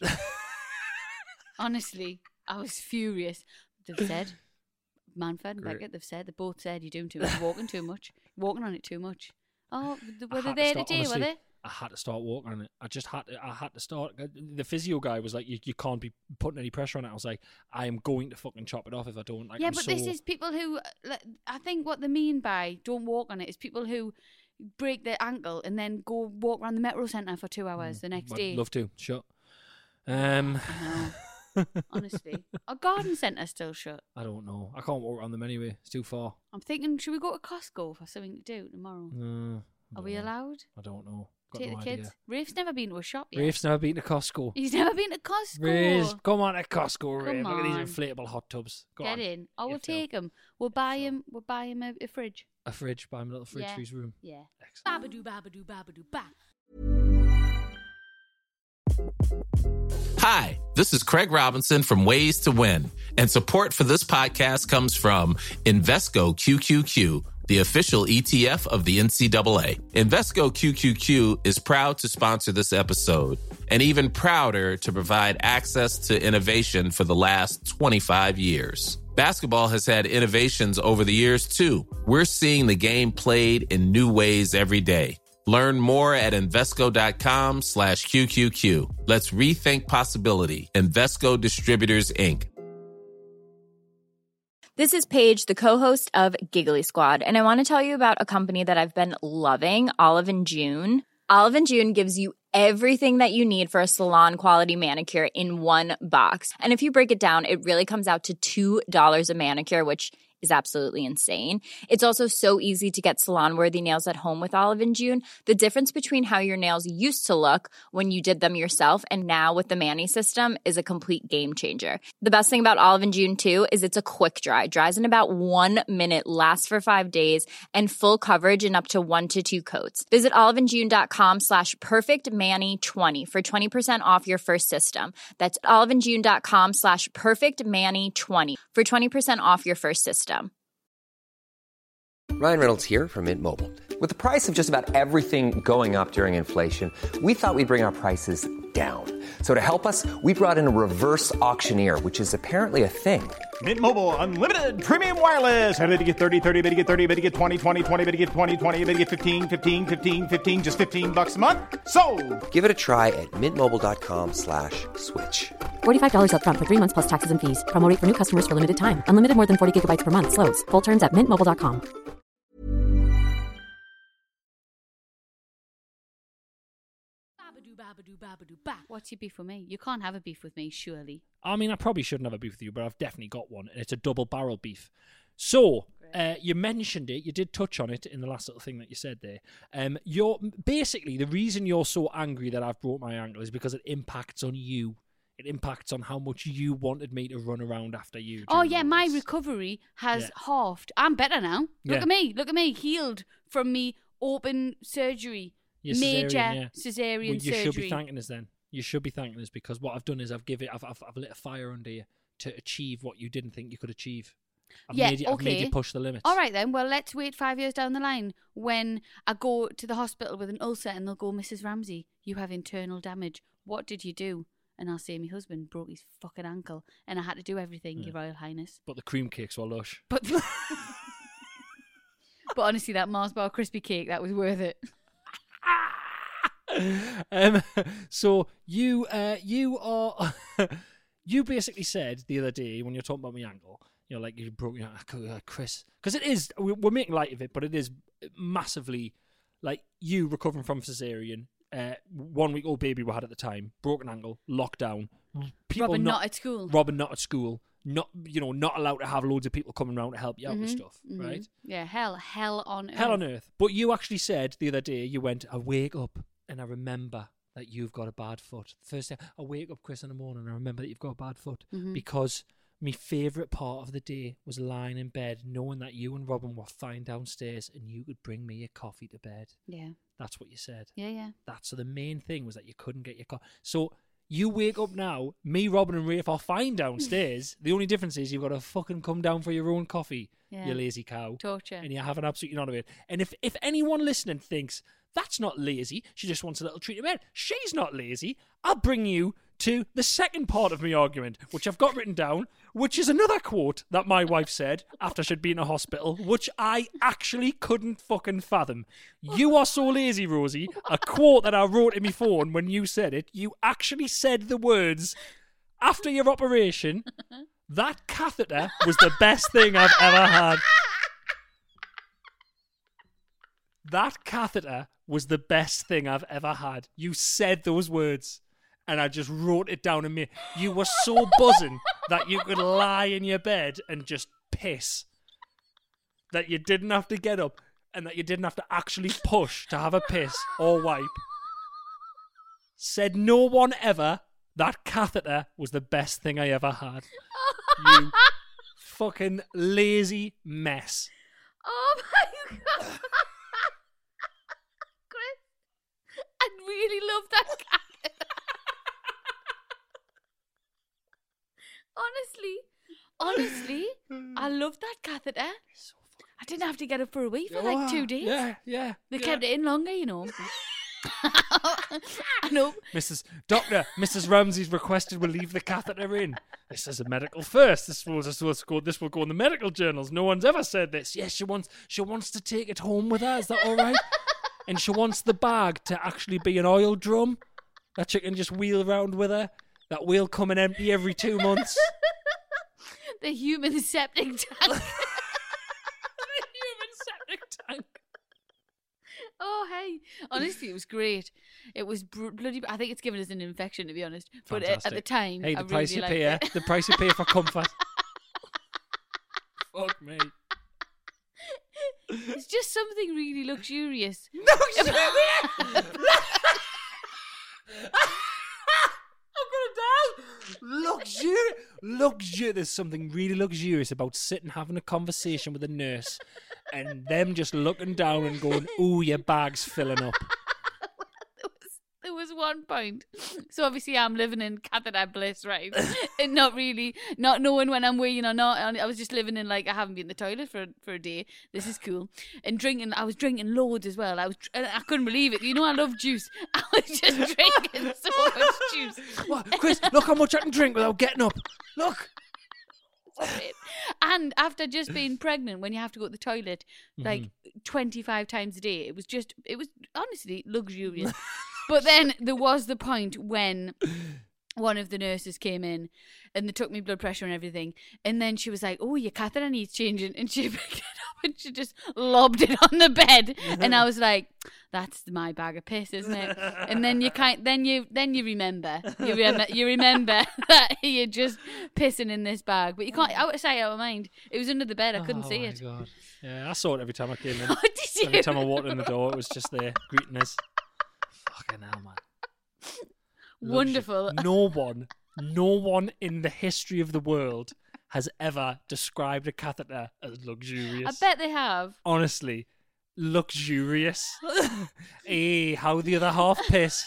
Honestly, I was furious. They've said, Manfred and Great. Beckett. They've said they both said you're doing too much. You're walking too much. You're walking on it too much. Oh, th- I were they had to there start- today? honestly, Were they? I had to start walking on it. I just had to. I had to start. The physio guy was like, "You, you can't be putting any pressure on it." I was like, "I am going to fucking chop it off if I don't." Like, yeah, I'm but so... this is people who, uh, like, I think what they mean by don't walk on it is people who break their ankle and then go walk around the Metro Centre for two hours the next I'd day. love to. Shut. Um, I know, honestly. Our garden centre's still shut. I don't know. I can't walk around them anyway. It's too far. I'm thinking, should we go to Costco for something to do tomorrow? No, I Are we don't know. allowed? I don't know. Got Take no the kids. idea. Rafe's never been to a shop yet. Rafe's never been to Costco. He's never been to Costco. Rafe, come on to Costco, Come Rafe. Look at on. these inflatable hot tubs. Go Get on. in. I You will Phil. take him. We'll buy Phil. him. We'll buy him a, a fridge. A fridge. Buy him a little fridge Yeah. for his room. Yeah. Excellent. Babadoo, babadoo, babadoo, ba. Hi, this is Craig Robinson from Ways to Win, and support for this podcast comes from Invesco Q Q Q, the official E T F of the N C double A. Invesco Q Q Q is proud to sponsor this episode, and even prouder to provide access to innovation for the last twenty-five years. Basketball has had innovations over the years, too. We're seeing the game played in new ways every day. Learn more at Invesco.com slash QQQ. Let's rethink possibility. Invesco Distributors, Incorporated. This is Paige, the co-host of Giggly Squad, and I want to tell you about a company that I've been loving, Olive and June. Olive and June gives you everything that you need for a salon-quality manicure in one box. And if you break it down, it really comes out to two dollars a manicure, which is absolutely insane. It's also so easy to get salon-worthy nails at home with Olive and June. The difference between how your nails used to look when you did them yourself and now with the Mani system is a complete game changer. The best thing about Olive and June, too, is it's a quick dry. Dries in about one minute, lasts for five days, and full coverage in up to one to two coats. Visit oliveandjune.com slash perfectmani20 for twenty percent off your first system. That's oliveandjune.com slash perfectmani20 for twenty percent off your first system. Ryan Reynolds here from Mint Mobile. With the price of just about everything going up during inflation, we thought we'd bring our prices down. So to help us, we brought in a reverse auctioneer, which is apparently a thing. Mint Mobile Unlimited Premium Wireless. How to get thirty, thirty, how to get thirty, how to get twenty, twenty, twenty, how to get twenty, twenty, how to get fifteen, fifteen, fifteen, fifteen, just fifteen bucks a month? Sold! Give it a try at mintmobile.com slash switch. forty-five dollars up front for three months plus taxes and fees. Promo rate for new customers for limited time. Unlimited more than forty gigabytes per month. Slows full terms at mint mobile dot com. What's your beef with me? You can't have a beef with me, surely. I mean, I probably shouldn't have a beef with you, but I've definitely got one, and it's a double barrel beef. So, uh, you mentioned it, you did touch on it in the last little thing that you said there. Um, you're basically, the reason you're so angry that I've broke my ankle is because it impacts on you. It impacts on how much you wanted me to run around after you. Oh, yeah, my this. recovery has Yeah. halved. I'm better now. Look Yeah. at me. Look at me. Healed from me open surgery. Your Major cesarean, yeah. cesarean Well, you surgery. should be thanking us then. You should be thanking us because what I've done is I've given I've, I've I've lit a fire under you to achieve what you didn't think you could achieve. I've yeah, made you, okay. I've made you push the limits. All right then. Well, let's wait five years down the line when I go to the hospital with an ulcer and they'll go, Missus Ramsey, you have internal damage. What did you do? And I'll say my husband broke his fucking ankle and I had to do everything, Yeah. Your Royal Highness. But the cream cakes were lush. But but honestly, that Mars bar crispy cake, that was worth it. um, so you uh, you are you basically said the other day when you're talking about my ankle, you know, like you broke your ankle, uh, Chris, because it is we- we're making light of it, but it is massively like you recovering from cesarean, uh, one week old baby we had at the time, broken ankle, lockdown, people Robin not, not at school. Robin not at school, not you know not allowed to have loads of people coming around to help you out with Mhm, stuff, mhm. right? Yeah, hell, hell on earth. Hell on earth. But you actually said the other day, you went, I wake up and I remember that you've got a bad foot. First day, I wake up, Chris, in the morning and I remember that you've got a bad foot Mhm. because my favourite part of the day was lying in bed knowing that you and Robin were fine downstairs and you could bring me a coffee to bed. Yeah, That's what you said. yeah, yeah. That's so the main thing was that you couldn't get your coffee. So you wake up now, me, Robin and Rafe are fine downstairs. The only difference is you've got to fucking come down for your own coffee, Yeah. you lazy cow. Torture. And you're having absolutely none of it. And if, if anyone listening thinks, that's not lazy, she just wants a little treat in bed, she's not lazy, I'll bring you to the second part of my argument, which I've got written down, which is another quote that my wife said after she'd been in a hospital, which I actually couldn't fucking fathom. You are so lazy, Rosie. A quote that I wrote in my phone when you said it, you actually said the words, after your operation, that catheter was the best thing I've ever had. That catheter was the best thing I've ever had. You said those words. And I just wrote it down in me. You were so buzzing that you could lie in your bed and just piss. That you didn't have to get up and that you didn't have to actually push to have a piss or wipe. Said no one ever, that catheter was the best thing I ever had. You fucking lazy mess. Oh my god. Chris, I really love that catheter. Honestly, honestly, I love that catheter. I didn't have to get up for a week for like two days. Yeah, yeah. They yeah. kept it in longer, you know. I know. Missus Doctor, Missus Ramsey's requested we leave the catheter in. This is a medical first. This will, this will go. This will go in the medical journals. No one's ever said this. Yes, she wants. She wants to take it home with her. Is that all right? And she wants the bag to actually be an oil drum that she can just wheel around with her. That will come and empty every two months. The human septic tank. The human septic tank. Oh, hey. Honestly, it was great. It was br- bloody... I think it's given us an infection, to be honest. But uh, at Fantastic. the time, Hey, the I price really you liked pay, it. eh? The price you pay for comfort. Fuck me. It's just something really luxurious. No, shit, man! I'm gonna die. Luxurious, luxurious. There's something really luxurious about sitting having a conversation with a nurse, and them just looking down and going, "Ooh, your bag's filling up." there, was, There was one point. So obviously I'm living in catheter bliss, right? And not really, not knowing when I'm weeing or not. I was just living in like, I haven't been in the toilet for, for a day. This is cool. And drinking, I was drinking loads as well. I was, I couldn't believe it. You know I love juice. I was just drinking so much juice. What? Chris, look how much I can drink without getting up. Look. And after just being pregnant, when you have to go to the toilet like mm-hmm. twenty-five times a day, it was just, it was honestly luxurious. But then there was the point when one of the nurses came in and they took me blood pressure and everything. And then she was like, oh, your catheter needs changing. And she picked it up and she just lobbed it on the bed. And I was like, that's my bag of piss, isn't it? And then you kind, then you, then you remember, you remember, you remember that you're just pissing in this bag. But you can't, out of sight, out of mind. It was under the bed. I couldn't oh see my it. God. Yeah, I saw it every time I came in. Oh, did you? Every time I walked in the door, it was just there greeting us. Fucking hell, man. Wonderful. No one, no one in the history of the world has ever described a catheter as luxurious. I bet they have. Honestly, luxurious. Hey, how the other half piss.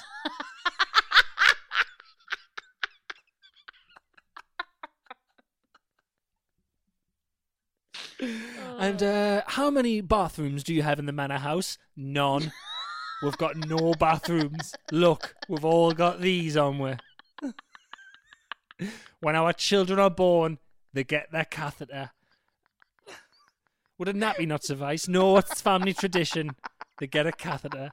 And uh, how many bathrooms do you have in the manor house? None. We've got no bathrooms. Look, we've all got these on we. When our children are born, they get their catheter. Would a nappy not suffice? No, it's family tradition. They get a catheter.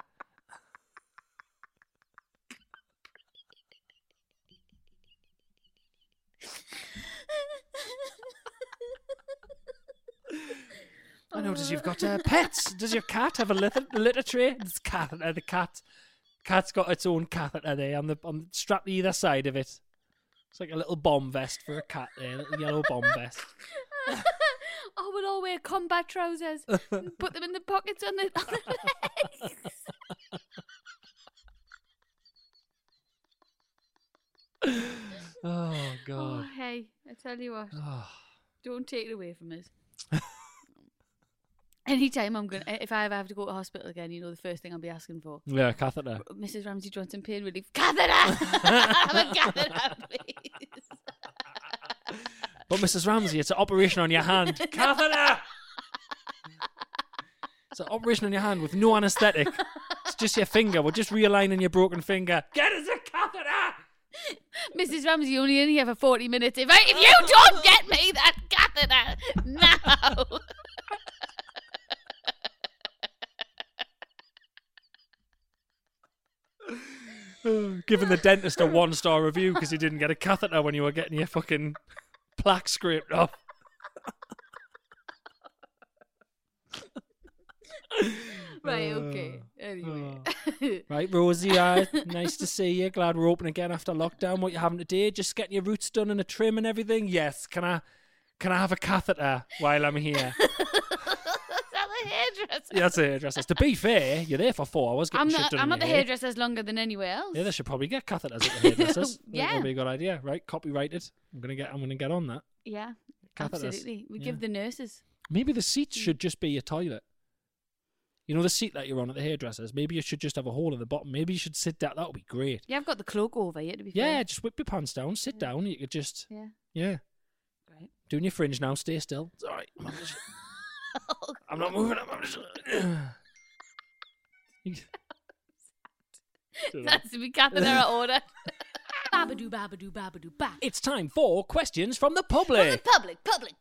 I notice you've got uh, pets. Does your cat have a litter, litter tray? It's catheter. The cat, cat's got its own catheter there on the on strapped to either side of it. It's like a little bomb vest for a cat there, a little yellow bomb vest. Oh, we'll all wear combat trousers. Put them in the pockets on the, on the legs. Oh God. Oh, hey, I tell you what. Oh. Don't take it away from us. Anytime I'm going to, if I ever have to go to hospital again, you know, the first thing I'll be asking for. Yeah, catheter. Missus Ramsey Johnson pain relief. Catheter! Have a catheter, please. But Missus Ramsey, it's an operation on your hand. Catheter! It's an operation on your hand with no anaesthetic. It's just your finger. We're just realigning your broken finger. Get us a catheter! Missus Ramsey, you only in here for forty minutes. If, I, if you don't get me that catheter now... Giving the dentist a one-star review because he didn't get a catheter when you were getting your fucking plaque scraped off. Right, okay. Anyway. Right, Rosie, uh, nice to see you. Glad we're open again after lockdown. What you having today? Just getting your roots done and a trim and everything? Yes. Can I can I have a catheter while I'm here? Hairdresser. Yeah, that's a hairdresser. To be fair, you're there for four hours getting I'm shit not, done I'm in not the your hair. hairdressers longer than anywhere else. Yeah, they should probably get catheters at the hairdressers. Yeah. That'd be a good idea, right? Copyrighted. I'm gonna get. I'm gonna get on that. Yeah, Catheters. absolutely. We Yeah. give the nurses. Maybe the seats should just be your toilet. You know the seat that you're on at the hairdressers. Maybe you should just have a hole in the bottom. Maybe you should sit down. That would be great. Yeah, I've got the cloak over here. To be Yeah, fair. just whip your pants down, sit Yeah. down. You could just. Yeah. Yeah. Great. Doing your fringe now. Stay still. It's all right. I'm not, I'm not moving. I'm just. That's the catheter order. Babadoo, babadoo, babadoo, ba. It's time for questions from the public. Public, public,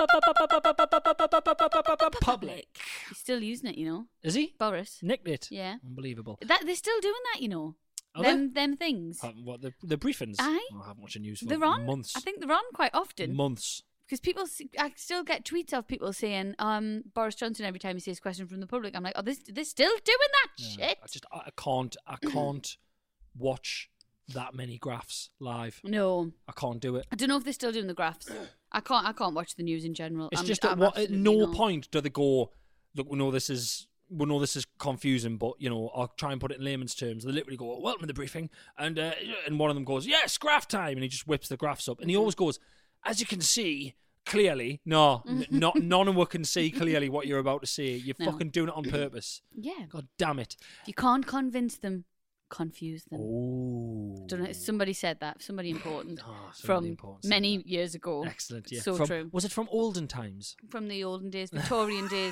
Public. He's still using it, you know. Is he? Boris. Nicked it. Yeah. Unbelievable. That they're still doing that, you know. Are them, them things. Uh, what the the briefings? Aye. Oh, I haven't watched the news for They're on. months. I think they're on quite often. Months. Because people, see, I still get tweets of people saying, um, Boris Johnson, every time he says question from the public, I'm like, oh, this, they're still doing that Yeah. shit. I just I I can't I can't watch that many graphs live. No. I can't do it. I don't know if they're still doing the graphs. I can't I can't watch the news in general. It's I'm, just at I'm what at absolutely no not. point do they go, look, we know this is we know this is confusing, but you know, I'll try and put it in layman's terms. They literally go, welcome to the briefing, and uh, and one of them goes, yes, graph time, and he just whips the graphs up, and he always goes, as you can see clearly, no, n- not none of us can see clearly what you're about to say. You're No. fucking doing it on purpose. Yeah. God damn it. If you can't convince them, confuse them. Oh. Don't know. Somebody said that. Somebody important Oh, somebody from important said many that. years ago. Excellent, yeah. So From- true. Was it from olden times? From the olden days, Victorian days.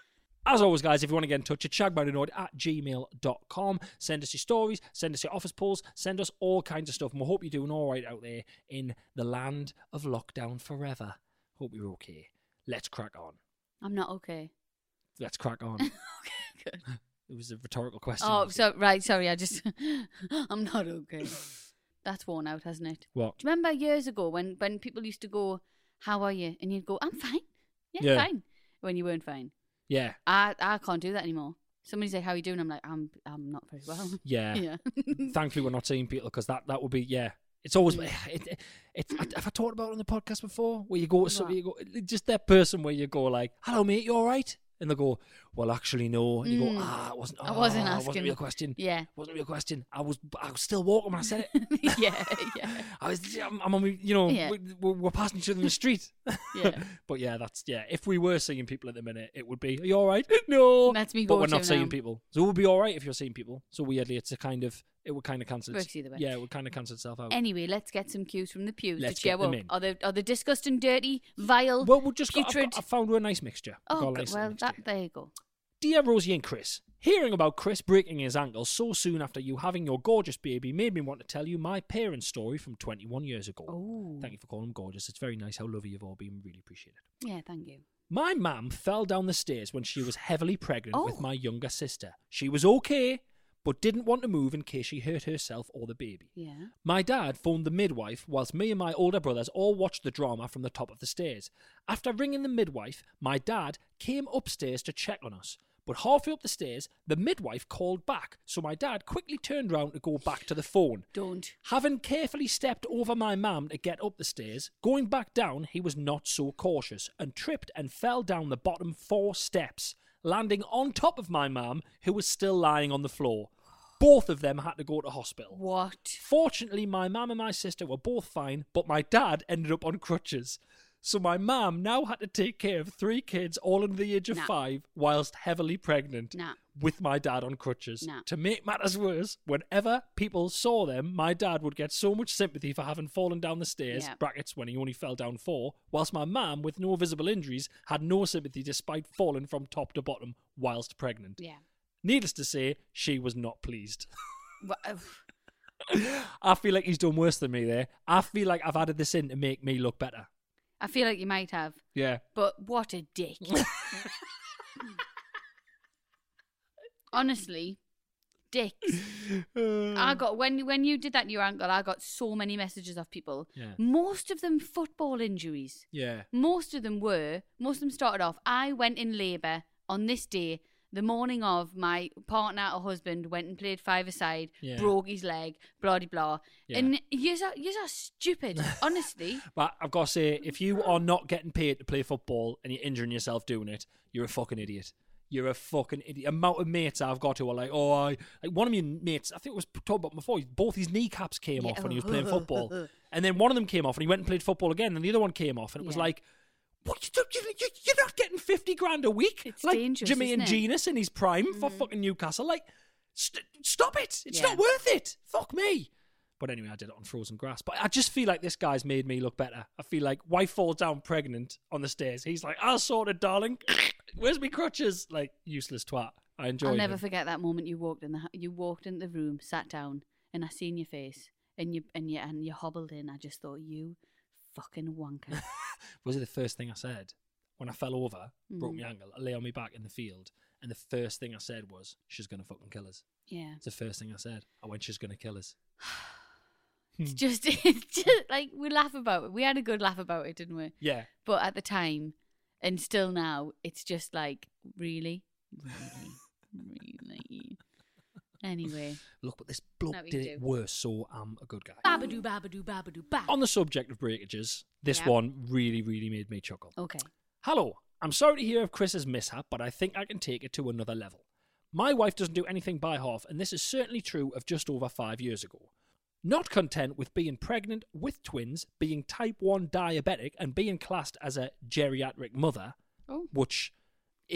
As always, guys, if you want to get in touch, it's shagbaranoid at gmail dot com. Send us your stories, send us your office polls, send us all kinds of stuff. And we hope you're doing all right out there in the land of lockdown forever. Hope you're okay. Let's crack on. I'm not okay. Let's crack on. Okay, good. It was a rhetorical question. Oh, so right. Sorry, I just I'm not okay. That's worn out, hasn't it? What? Do you remember years ago when when people used to go, "How are you?" and you'd go, "I'm fine." Yeah, Yeah. fine. When you weren't fine. Yeah. I I can't do that anymore. Somebody's like, "How are you doing?" I'm like, "I'm I'm not very well." Yeah. Yeah. Thankfully, we're not seeing people because that, that would be, yeah. It's always, Mm. it, it, it, have I talked about it on the podcast before? Where you go to somebody, What? you go, just that person where you go like, hello, mate, you all right? And they go, well, actually, no. And you Mm. go, ah, it wasn't, I wasn't ah, it asking. wasn't a real question. Yeah. It wasn't a real question. I was, I was still walking when I said it. yeah, yeah. I was, I'm, I'm on, my- you know, Yeah. we, we're, we're passing each other in the street. Yeah. But yeah, that's, yeah. If we were seeing people at the minute, it would be, are you all right? No. That's me But we're go-to not seeing now. people. So it would be all right if you're seeing people. So weirdly, it's a kind of, it would kind of cancel Works either way. Yeah, it would kind of cancel itself out. Anyway, let's get some cues from the pews. Let's to get them up. in. Are they are they disgusting, dirty, vile, Well, we'll just got, I've, putrid? got, I found a nice mixture. I've got oh, a good. nice well, mixture. that there you go. Dear Rosie and Chris, hearing about Chris breaking his ankle so soon after you having your gorgeous baby made me want to tell you my parents' story from twenty-one years ago. Oh, Thank you for calling them gorgeous. It's very nice how lovely you've all been. Really appreciate it. yeah, thank you. My mum fell down the stairs when she was heavily pregnant Oh. with my younger sister. She was okay, but didn't want to move in case she hurt herself or the baby. Yeah. My dad phoned the midwife whilst me and my older brothers all watched the drama from the top of the stairs. After ringing the midwife, my dad came upstairs to check on us. But halfway up the stairs, the midwife called back, so my dad quickly turned round to go back to the phone. Don't. Having carefully stepped over my mum to get up the stairs, going back down, he was not so cautious and tripped and fell down the bottom four steps, landing on top of my mum, who was still lying on the floor. Both of them had to go to hospital. What? Fortunately, my mum and my sister were both fine, but my dad ended up on crutches. So my mum now had to take care of three kids, all under the age of Nah. five, whilst heavily pregnant, Nah. with my dad on crutches. Nah. To make matters worse, whenever people saw them, my dad would get so much sympathy for having fallen down the stairs, Yeah. brackets when he only fell down four, whilst my mum, with no visible injuries, had no sympathy despite falling from top to bottom whilst pregnant. Yeah. Needless to say, she was not pleased. Wha- uh, I feel like he's done worse than me there. I feel like I've added this in to make me look better. I feel like you might have, Yeah. but what a dick. Honestly, dicks. I got when when you did that in your ankle, I got so many messages of people. Yeah. Most of them football injuries. Yeah. Most of them were. Most of them started off. I went in labour on this day. The morning of, my partner or husband went and played five-a-side, Yeah. broke his leg, blah, blah, blah. Yeah. And yous are, yous are stupid, honestly. But I've got to say, if you are not getting paid to play football and you're injuring yourself doing it, you're a fucking idiot. You're a fucking idiot. Amount of mates I've got who are like, oh, I like one of my mates. I think it was talked about before. Both his kneecaps came Yeah. off when he was playing football, and then one of them came off, and he went and played football again, and the other one came off, and it was Yeah. like, what? You don't- you- you- You're not getting fifty grand a week, It's like dangerous, Jimmy isn't and it? Genus in his prime for fucking Newcastle. Like, st- stop it! It's Yeah. not worth it. Fuck me. But anyway, I did it on frozen grass. But I just feel like this guy's made me look better. I feel like wife falls down pregnant on the stairs. He's like, I'll sort it, darling. Where's me crutches? Like, useless twat. I enjoyed I'll never him. forget that moment you walked in the you walked in the room, sat down, and I seen your face, and you and you and you hobbled in. I just thought, you fucking wanker. Was it the first thing I said? When I fell over, broke Mm. my ankle, I lay on my back in the field, and the first thing I said was, she's going to fucking kill us. Yeah, It's the first thing I said. I went, she's going to kill us. it's just it's just like we laugh about it. We had a good laugh about it, didn't we? Yeah. But at the time, and still now, it's just like really, really, really. Anyway, Look, but this bloke No, we did it do. worse, so I'm a good guy. babadoo, babadoo, babadoo, ba. On the subject of breakages, this Yeah. one really, really made me chuckle. Okay. Hello, I'm sorry to hear of Chris's mishap, but I think I can take it to another level. My wife doesn't do anything by half, and this is certainly true of just over five years ago. Not content with being pregnant with twins, being type one diabetic, and being classed as a geriatric mother, Oh. which is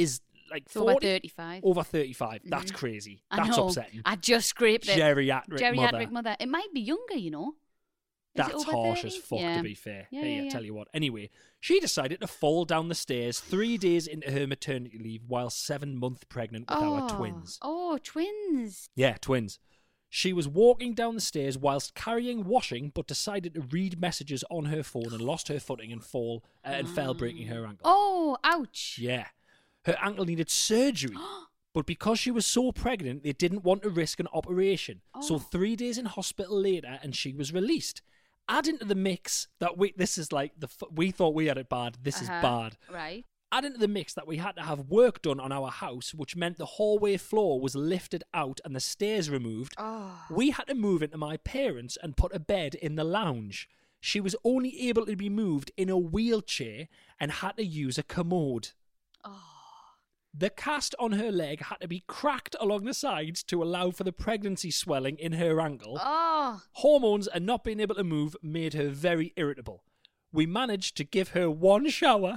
like It's over forty? thirty-five. Over thirty-five. That's Mhm. crazy. I That's know. upsetting. I just scraped it. Geriatric, Geriatric mother. mother. It might be younger, you know. Is it That's over harsh thirty? as fuck, Yeah. to be fair. Yeah, hey, yeah, I yeah. tell you what. Anyway, she decided to fall down the stairs three days into her maternity leave while seven months pregnant with oh. our twins. Oh, twins. Yeah, twins. She was walking down the stairs whilst carrying washing, but decided to read messages on her phone and lost her footing and fall uh, and fell, breaking her ankle. Oh, ouch. Yeah. Her ankle needed surgery. But because she was so pregnant, they didn't want to risk an operation. So Oh. three days in hospital later, and she was released. Add into the mix that we, this is like, the f- we thought we had it bad. This Uh-huh. is bad. Right. Add into the mix that we had to have work done on our house, which meant the hallway floor was lifted out and the stairs removed. Oh. We had to move into my parents' and put a bed in the lounge. She was only able to be moved in a wheelchair and had to use a commode. Oh. The cast on her leg had to be cracked along the sides to allow for the pregnancy swelling in her ankle. Oh. Hormones and not being able to move made her very irritable. We managed to give her one shower.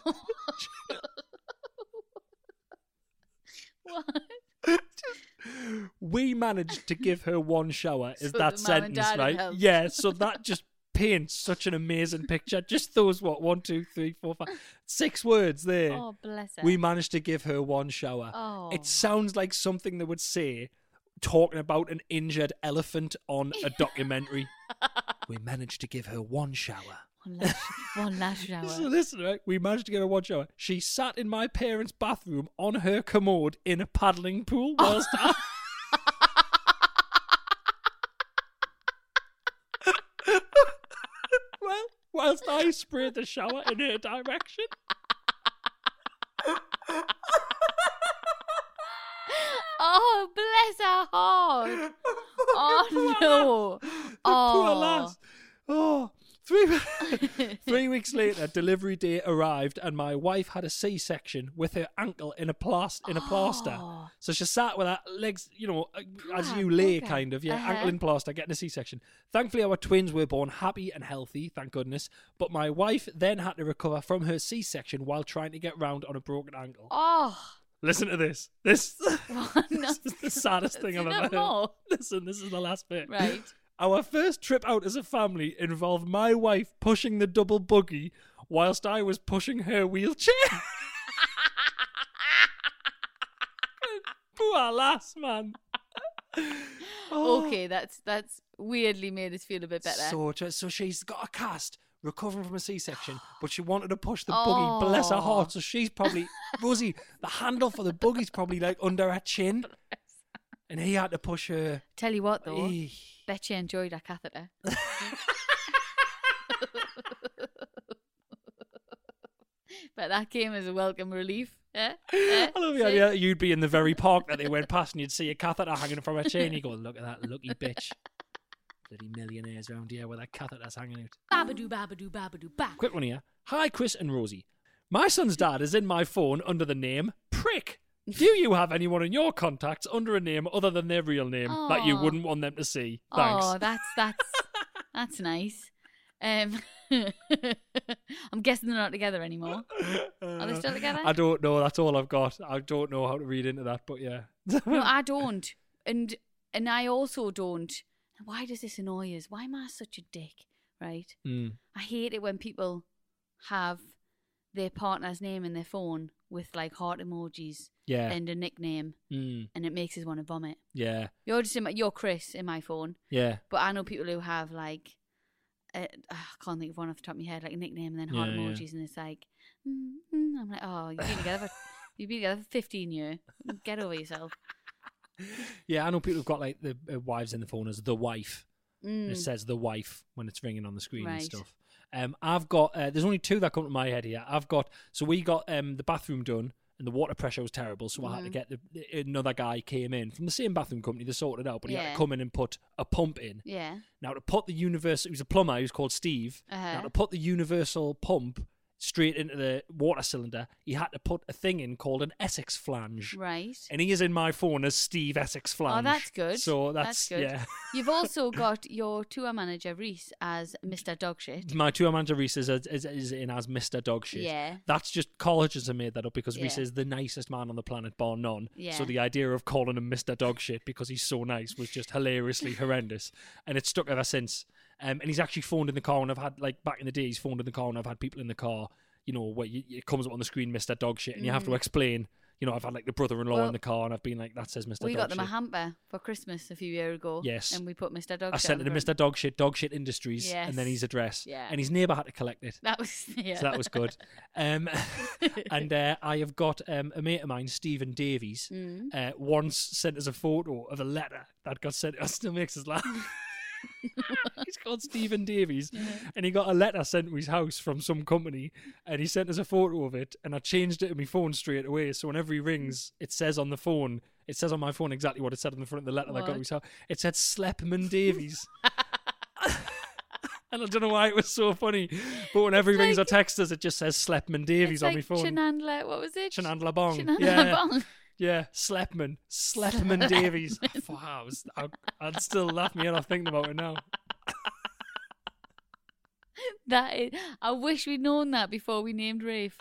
What? We managed to give her one shower. Is So that the mum and sentence dad had right? helped. Yeah. So that just paints such an amazing picture. Just those what one, two, three, four, five, six words there. Oh, bless her. We managed to give her one shower. Oh. It sounds like something they would say talking about an injured elephant on a documentary. We managed to give her one shower. One last, one last shower. So listen, right? We managed to get her one shower. She sat in my parents' bathroom on her commode in a paddling pool whilst I... well, whilst I sprayed the shower in her direction. Oh, bless her heart. Oh, no. The Oh. poor lass. Oh, three, three weeks later, delivery day arrived, and my wife had a C-section with her ankle in a plaster. In a plaster. Oh. So she sat with her legs, you know, as Poor you lay, bugger. kind of, yeah, Uh-huh. ankle in plaster, getting a C-section. Thankfully, our twins were born happy and healthy, thank goodness. But my wife then had to recover from her C-section while trying to get round on a broken ankle. Oh. Listen to this. This, No. this is the saddest thing I've Is ever there heard. more? Listen, this is the last bit. Right. Our first trip out as a family involved my wife pushing the double buggy whilst I was pushing her wheelchair. Poor lass, man. Oh. Okay, that's that's weirdly made us feel a bit better. So, so she's got a cast, recovering from a C-section, but she wanted to push the buggy. Bless her heart. So she's probably, Rosie, the handle for the buggy's probably like under her chin. And he had to push her. Tell you what, though, Eesh. bet you enjoyed that catheter. But that came as a welcome relief. Eh? Eh? I love the See? idea that you'd be in the very park that they went past and you'd see a catheter hanging from a chain. You go, look at that lucky bitch. Bloody millionaires around here with that catheter's hanging out. Babadoo, babadoo, babadoo, ba. Quick one here. Hi, Chris and Rosie. My son's dad is in my phone under the name Prick. Do you have anyone in your contacts under a name other than their real name that you Aw. wouldn't want them to see? Thanks. Oh, that's that's that's nice. Um, I'm guessing they're not together anymore. Are they still together? I don't know. That's all I've got. I don't know how to read into that, but yeah. No, I don't, and and I also don't. Why does this annoy us? Why am I such a dick? Right? Mm. I hate it when people have their partner's name in their phone with like heart emojis Yeah. and a nickname, Mm. and it makes us want to vomit. Yeah. You're just in my, you're Chris in my phone, Yeah. but I know people who have like uh, I can't think of one off the top of my head, like a nickname and then heart Yeah, yeah. emojis, and it's like mm, mm. I'm like, oh, you've been together for you've been together for fifteen years. Get over yourself. Yeah, I know people who've got like the uh, wives in the phone as the wife. Mm. It says the wife when it's ringing on the screen and Right. stuff. Um, I've got, uh, there's only two that come to my head here. I've got, so we got um, the bathroom done and the water pressure was terrible. So I had to Mhm. get, the, another guy came in from the same bathroom company, they sorted it out, but he had Yeah. to come in and put a pump in. Yeah. Now to put the universal, he was a plumber, he was called Steve. Uh-huh. Now to put the universal pump, straight into the water cylinder, he had to put a thing in called an Essex flange. Right. And he is in my phone as Steve Essex flange. Oh, that's good. So that's, that's good. yeah. You've also got your tour manager, Reese, as Mister Dogshit. My tour manager, Reese, is, is, is in as Mister Dogshit. Yeah. That's just colleges have made that up because Yeah. Reese is the nicest man on the planet, bar none. Yeah. So the idea of calling him Mister Dogshit because he's so nice was just hilariously horrendous. And it's stuck ever since. Um, and he's actually phoned in the car, and I've had, like, back in the day, he's phoned in the car, and I've had people in the car, you know, where you, it comes up on the screen, Mister Dogshit, and you have to explain, you know, I've had, like, the brother-in-law Well, in the car, and I've been like, that says Mister We Dogshit. got them a hamper for Christmas a few years ago. Yes. And we put Mister Dogshit I sent it to on Mister Dogshit, Dogshit Industries, Yes. and then his address. Yeah. And his neighbour had to collect it. That was, yeah. So that was good. Um, and uh, I have got um, a mate of mine, Stephen Davies, Mm. uh, once sent us a photo of a letter that got sent. It still makes us laugh. He's called Stephen Davies, yeah. And he got a letter sent to his house from some company, and he sent us a photo of it, and I changed it to my phone straight away. So whenever he rings, it says on the phone, it says on my phone exactly what it said on the front of the letter that got to his house. It said Slepman Davies. And I don't know why it was so funny, but whenever he rings or texts us, it just says Slepman Davies It's on like my phone. Chenandla, what was it? Chenandla Bong. Chenandla yeah. Bong. Yeah, Slepman. Slepman Davies. Oh, wow, I was, I, I'd still laugh me off thinking about it now. That is, I wish we'd known that before we named Rafe.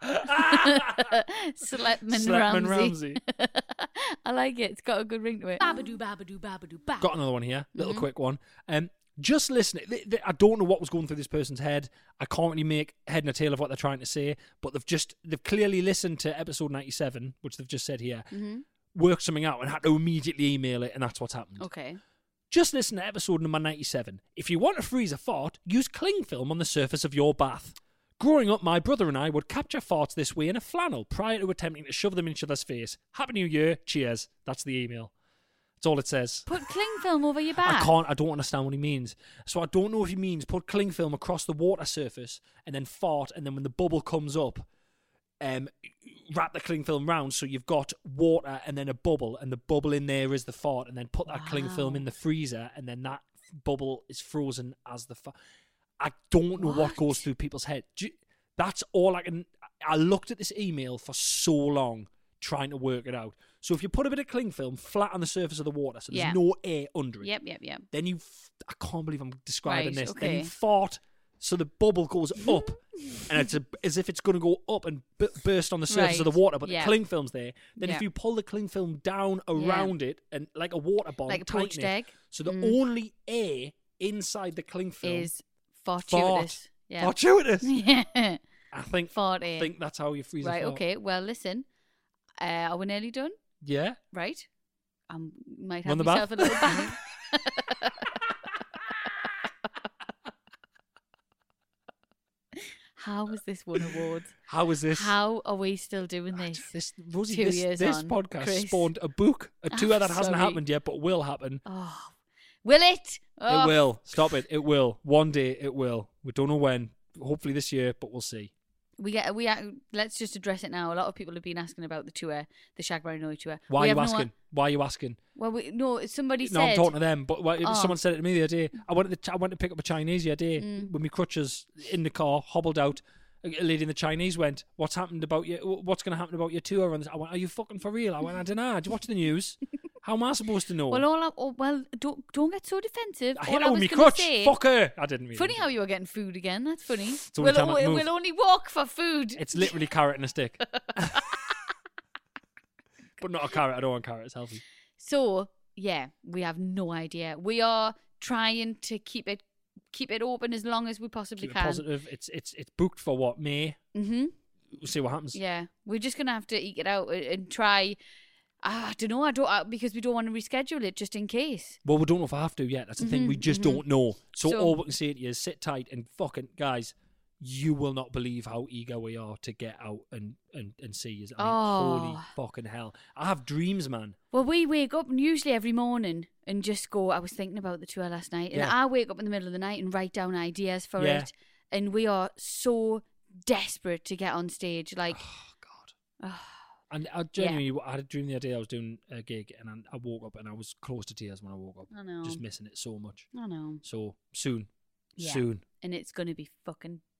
Slepman Slepman Ramsey. Ramsey. I like it. It's got a good ring to it. Babadoo, babadoo, babadoo, ba. Got another one here, little Mm-hmm. quick one. Um, just listening. They, they, I don't know what was going through this person's head. I can't really make head and a tail of what they're trying to say, but they've just they've clearly listened to episode ninety-seven, which they've just said here, Mm-hmm. worked something out, and had to immediately email it, and that's what's happened. Okay. Just listen to episode number ninety-seven. If you want to freeze a fart, use cling film on the surface of your bath. Growing up, my brother and I would capture farts this way in a flannel prior to attempting to shove them in each other's face. Happy New Year. Cheers. That's the email. That's all it says. Put cling film over your back. I can't, I don't understand what he means. So I don't know if he means put cling film across the water surface and then fart, and then when the bubble comes up, um, wrap the cling film round so you've got water and then a bubble, and the bubble in there is the fart, and then put that Wow. cling film in the freezer, and then that bubble is frozen as the fart. I don't know what, What? goes through people's head. Do you- That's all I can. I looked at this email for so long trying to work it out. So if you put a bit of cling film flat on the surface of the water, so there's Yeah. no air under it, Yep, yep, yep. then you, f- I can't believe I'm describing Right, this. Then okay. you fart, so the bubble goes up, and it's a, as if it's going to go up and b- burst on the surface of Right, the water, but yeah. the cling film's there. Then Yeah. if you pull the cling film down around it, and like a water bomb, Like a tighten poached it, egg. so the Mm. only air inside the cling film Is fart. fortuitous. Yeah. Fortuitous. Yeah. I think. Fart I air. think that's how you freeze a Right, fart. okay. Well, listen. Uh, are we nearly done? Yeah. Right. I might Run have the myself bath? a little bath. How was this won awards? How is this? How are we still doing this? This Rosie, Two this, years this on, podcast Chris. spawned a book, a tour I'm that hasn't sorry. happened yet, but will happen. Oh, will it? Oh. It will. Stop it. It will. One day it will. We don't know when. Hopefully this year, but we'll see. We get we uh, let's just address it now. A lot of people have been asking about the tour, the Shagbarry Noi tour. Why We are you have no- asking? Why are you asking? well, we, no, somebody No, said. I'm talking to them. But why, Oh. someone said it to me the other day. I went to, I went to pick up a Chinese the other day Mm. with my crutches in the car, hobbled out. A a lady in the Chinese went, "What's happened about your? What's going to happen about your tour?" And I went, "Are you fucking for real?" I went, "I don't know. Do you watch the news? How am I supposed to know?" Well, all I, oh, well, don't don't get so defensive. I All hit her with was my gonna crutch. say- Fuck her. I didn't mean Funny it. how you were getting food again. That's funny. the only We'll, time I can we'll, move. we'll only walk for food. It's literally carrot and a stick. But not a carrot. I don't want carrot. It's healthy. So yeah, we have no idea. We are trying to keep it keep it open as long as we possibly Keep it can. positive. It's it's it's booked for what, May? Mm-hmm. We'll see what happens. Yeah, we're just gonna have to eke it out and- and try. I don't know. I don't uh, because we don't want to reschedule it just in case. Well, we don't know if I have to yet. That's the thing. We Mhm, just mhm. don't know. So, So- all we can say to you is sit tight and fucking guys. You will not believe how eager we are to get out and and and see you. I mean, Oh. holy fucking hell! I have dreams, man. Well, we wake up usually every morning and just go. I was thinking about the tour last night, and Yeah. I wake up in the middle of the night and write down ideas for Yeah. it. And we are so desperate to get on stage. Like, Oh God. And I genuinely, I had a dream the other day. I was doing a gig, and I, I woke up, and I was close to tears when I woke up. I know. Just missing it so much. I know. So soon, Yeah. soon. And it's gonna be fucking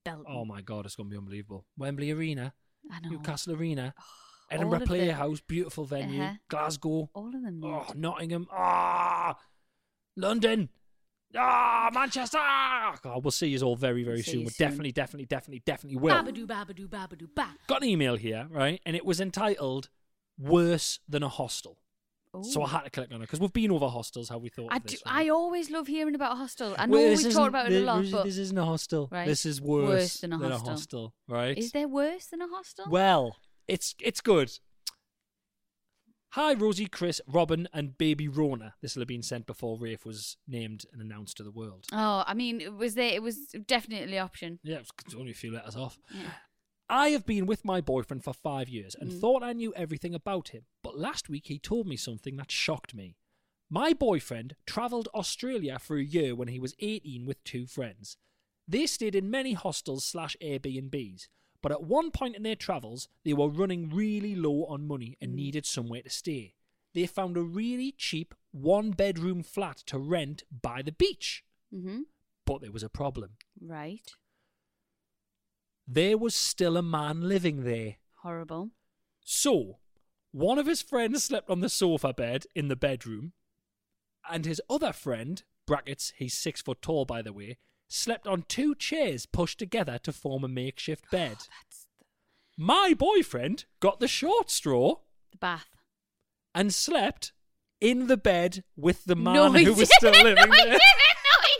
belting. Oh my God, it's going to be unbelievable. Wembley Arena, I know. Newcastle Arena, all Edinburgh of them. Playhouse, beautiful venue, Uh-huh. Glasgow, All of them. oh, mate. Nottingham, ah, London, ah, Manchester. God, we'll see you all very, very See soon. you We soon. definitely, definitely, definitely, definitely will. Babadoo, babadoo, babadoo, ba. Got an email here, right? And it was entitled Worse Than a Hostel. So Ooh. I had to click on it because we've been over hostels, how we thought I, of do, this. I always love hearing about a hostel. I know Well, we've this talked isn't- about it a lot, this, but this isn't a hostel. Right. This is worse, Worse than a hostel. hostel, right? is there worse than a hostel? Well, it's it's good. Hi, Rosie, Chris, Robin, and baby Rona. This will have been sent before Rafe was named and announced to the world. Oh, I mean, it was there. It was definitely an option. Yeah, it's only a few letters off. Yeah. I have been with my boyfriend for five years and Mm. thought I knew everything about him, but last week he told me something that shocked me. My boyfriend travelled Australia for a year when he was eighteen with two friends. They stayed in many hostels slash Airbnbs, but at one point in their travels, they were running really low on money and needed somewhere to stay. They found a really cheap one-bedroom flat to rent by the beach. Mm-hmm. But there was a problem. Right. There was still a man living there. Horrible. So, one of his friends slept on the sofa bed in the bedroom, and his other friend, brackets, he's six foot tall by the way, slept on two chairs pushed together to form a makeshift bed. That's the, My boyfriend got the short straw the bath. and slept in the bed with the man No, he who was didn't. still living no, he there. didn't. No, he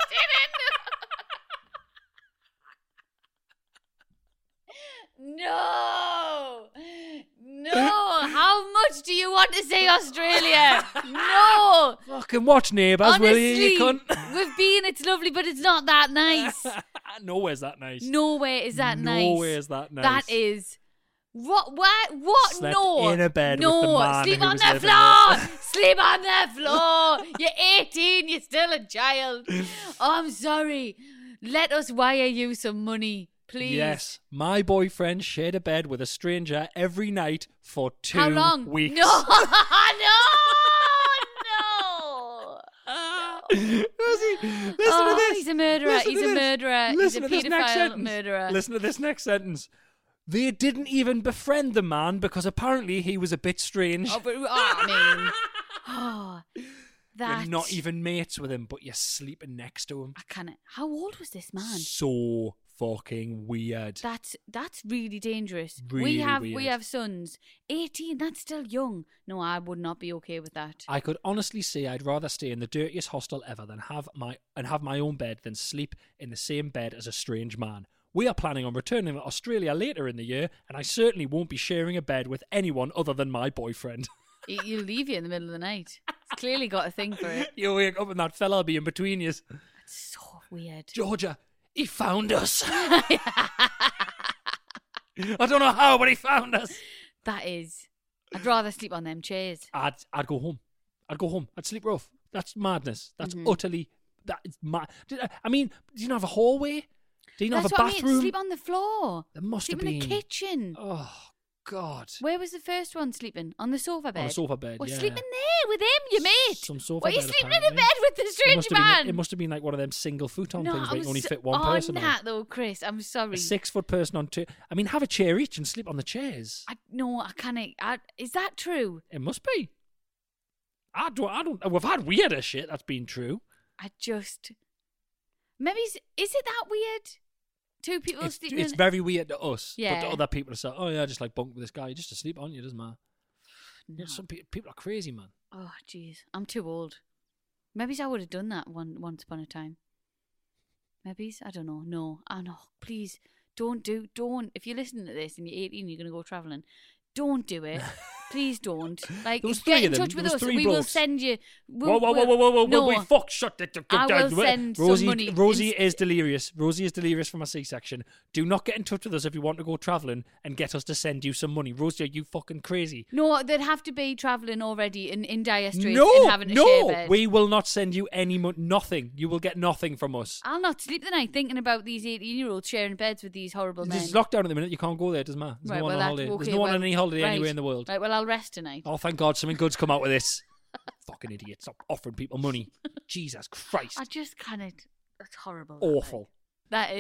didn't. No. No. How much do you want to say Australia? No. Fucking watch Neighbours, will you, you Honestly, cunt? we've been, it's lovely, but it's not that nice. Nowhere's that nice. Nowhere is that nice. Nowhere is that nice. That is. What? What? What? Slept no. in a bed with no. the man Sleep who on was the living floor. there. Sleep on the floor. You're eighteen. You're still a child. Oh, I'm sorry. Let us wire you some money, please. Yes, my boyfriend shared a bed with a stranger every night for two How long? weeks. No. no. No. Rosie, listen Oh, to this. he's a murderer. Listen He's to a this. murderer. He's Listen a to this next paedophile sentence. murderer. Listen to this next sentence. They didn't even befriend the man because apparently he was a bit strange. Oh, but, oh, I mean, oh, that. You're not even mates with him, but you're sleeping next to him. I can't. How old was this man? So fucking weird. That's that's really dangerous. Really we have we weird. have sons. Eighteen. That's still young. No, I would not be okay with that. I could honestly say I'd rather stay in the dirtiest hostel ever than have my and have my own bed than sleep in the same bed as a strange man. We are planning on returning to Australia later in the year, and I certainly won't be sharing a bed with anyone other than my boyfriend. He- He'll leave you in the middle of the night. He's clearly got a thing for it. You wake up and that fella'll be in between you. It's so weird. Georgia, he found us. I don't know how, but he found us. That is. I'd rather sleep on them chairs. I'd I'd go home. I'd go home. I'd sleep rough. That's madness. That's Mhm. utterly. That is mad. I mean, do you not have a hallway? Do you not That's have a what I bathroom? mean. Sleep on the floor. There must sleep have in been. the kitchen. Oh God. Where was the first one sleeping? On the sofa bed? On a sofa bed, Well, yeah. sleeping there with him, your mate. Some sofa Why are you bed, sleeping in a apparently. bed with the It strange must, have been, man? it must have been like one of them single futon no, things where you I'm can only so- fit one on person that on. though, Chris. I'm sorry. A six foot person on two. I mean, have a chair each and sleep on the chairs. I, no, I can't. I, is that true? It must be. I don't. I don't. We've had weirder shit that's been true. I just maybe is, is it that weird? Two people It's, sleeping. it's in... very weird to us, but Yeah. to other people to say, "Oh yeah, I just like bunk with this guy just to sleep on you." Doesn't matter. No. Yeah, some pe- people are crazy, man. Oh, jeez, I'm too old. Maybe I would have done that one once upon a time. Maybe I don't know. No, I know. Please don't do. Don't. If you're listening to this and you're eighteen, you're gonna go traveling. Don't do it. Please don't. Like, There was get three in of them. touch There with was us. three We will blokes. send you. We'll, Whoa, whoa, whoa, we'll- whoa, whoa, whoa! No, Wait, fuck! Shut it. I will send some Rosie, money Rosie in- is delirious. Rosie is delirious from a C-section. Do not get in touch with us if you want to go travelling and get us to send you some money. Rosie, are you fucking crazy? No, they'd have to be travelling already in, in dire straits No, and having a share no, bed. we will not send you any money. Nothing. You will get nothing from us. I'll not sleep the night thinking about these eighteen-year-olds sharing beds with these horrible men. There's lockdown at the minute. You can't go there. It doesn't matter. There's Right, no one well, on that- holiday. okay, There's no one well, on any holiday right. anywhere in the world. Right, well, I'll rest tonight. Oh, thank God, something good's come out of this. Fucking idiots. Stop offering people money. Jesus Christ. I just can't. That's horrible. that Awful. night. That is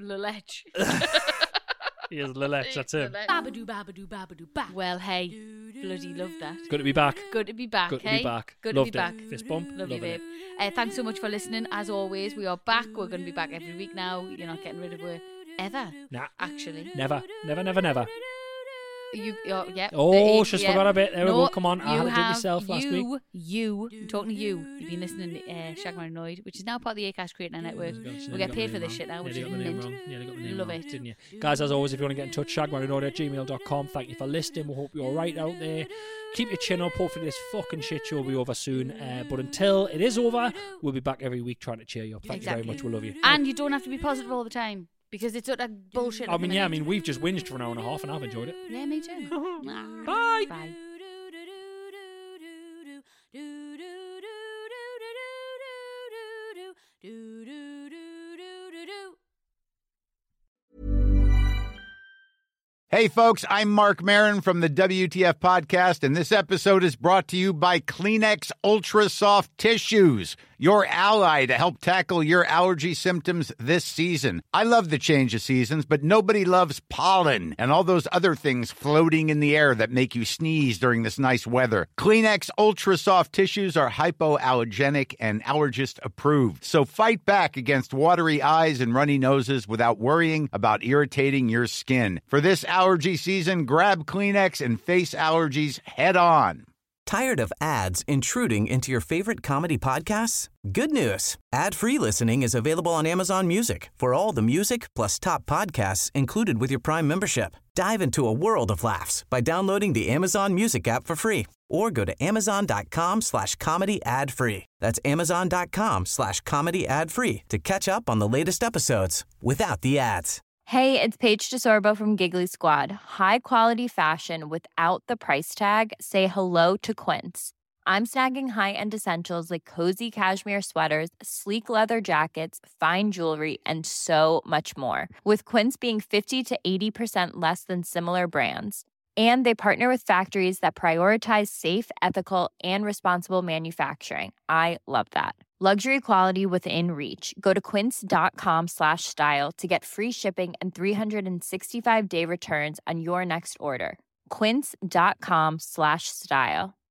Lelech. He is Lelech, that's him. Babadoo, babadoo, babadoo, ba. Well, hey, bloody love that. Good to be back. Good to be back, Good to hey? be back. Good Loved to be it. back. Fist bump. Love you, Loving babe. it. Uh, thanks so much for listening. As always, we are back. We're going to be back every week now. You're not getting rid of her ever. Nah. Actually. Never. Never, never, never. You, oh, yeah. Oh, the, she's yeah. forgot a bit. There no, we go. Come on. I you had to do have, myself last you, week. You, I'm talking to you. You've been listening to uh, Shagman Annoyed, which is now part of the Acast Creator Network. We get paid for this shit now, which is mint. Love it. Didn't you? Guys, as always, if you want to get in touch, shagmarinode at gmail dot com. Thank you for listening. We hope you're all right out there. Keep your chin up. Hopefully this fucking shit show will be over soon. Uh, but until it is over, we'll be back every week trying to cheer you up. Thank exactly. you very much. We love you. And you don't have to be positive all the time. Because it's utter bullshit. I mean, yeah, I mean, we've just whinged for an hour and a half and I've enjoyed it. Yeah, me too. Bye. Bye. Hey, folks, I'm Mark Maron from the W T F Podcast, and this episode is brought to you by Kleenex Ultra Soft Tissues, your ally to help tackle your allergy symptoms this season. I love the change of seasons, but nobody loves pollen and all those other things floating in the air that make you sneeze during this nice weather. Kleenex Ultra Soft Tissues are hypoallergenic and allergist approved, so fight back against watery eyes and runny noses without worrying about irritating your skin. For this allergy season, grab Kleenex and face allergies head on. Tired of ads intruding into your favorite comedy podcasts? Good news. Ad-free listening is available on Amazon Music for all the music plus top podcasts included with your Prime membership. Dive into a world of laughs by downloading the Amazon Music app for free or go to amazon.com slash comedy ad free. That's amazon.com slash comedy ad free to catch up on the latest episodes without the ads. Hey, it's Paige DeSorbo from Giggly Squad. High quality fashion without the price tag. Say hello to Quince. I'm snagging high-end essentials like cozy cashmere sweaters, sleek leather jackets, fine jewelry, and so much more. With Quince being fifty to eighty percent less than similar brands. And they partner with factories that prioritize safe, ethical, and responsible manufacturing. I love that. Luxury quality within reach. Go to quince.com slash style to get free shipping and three sixty-five day returns on your next order. Quince.com slash style.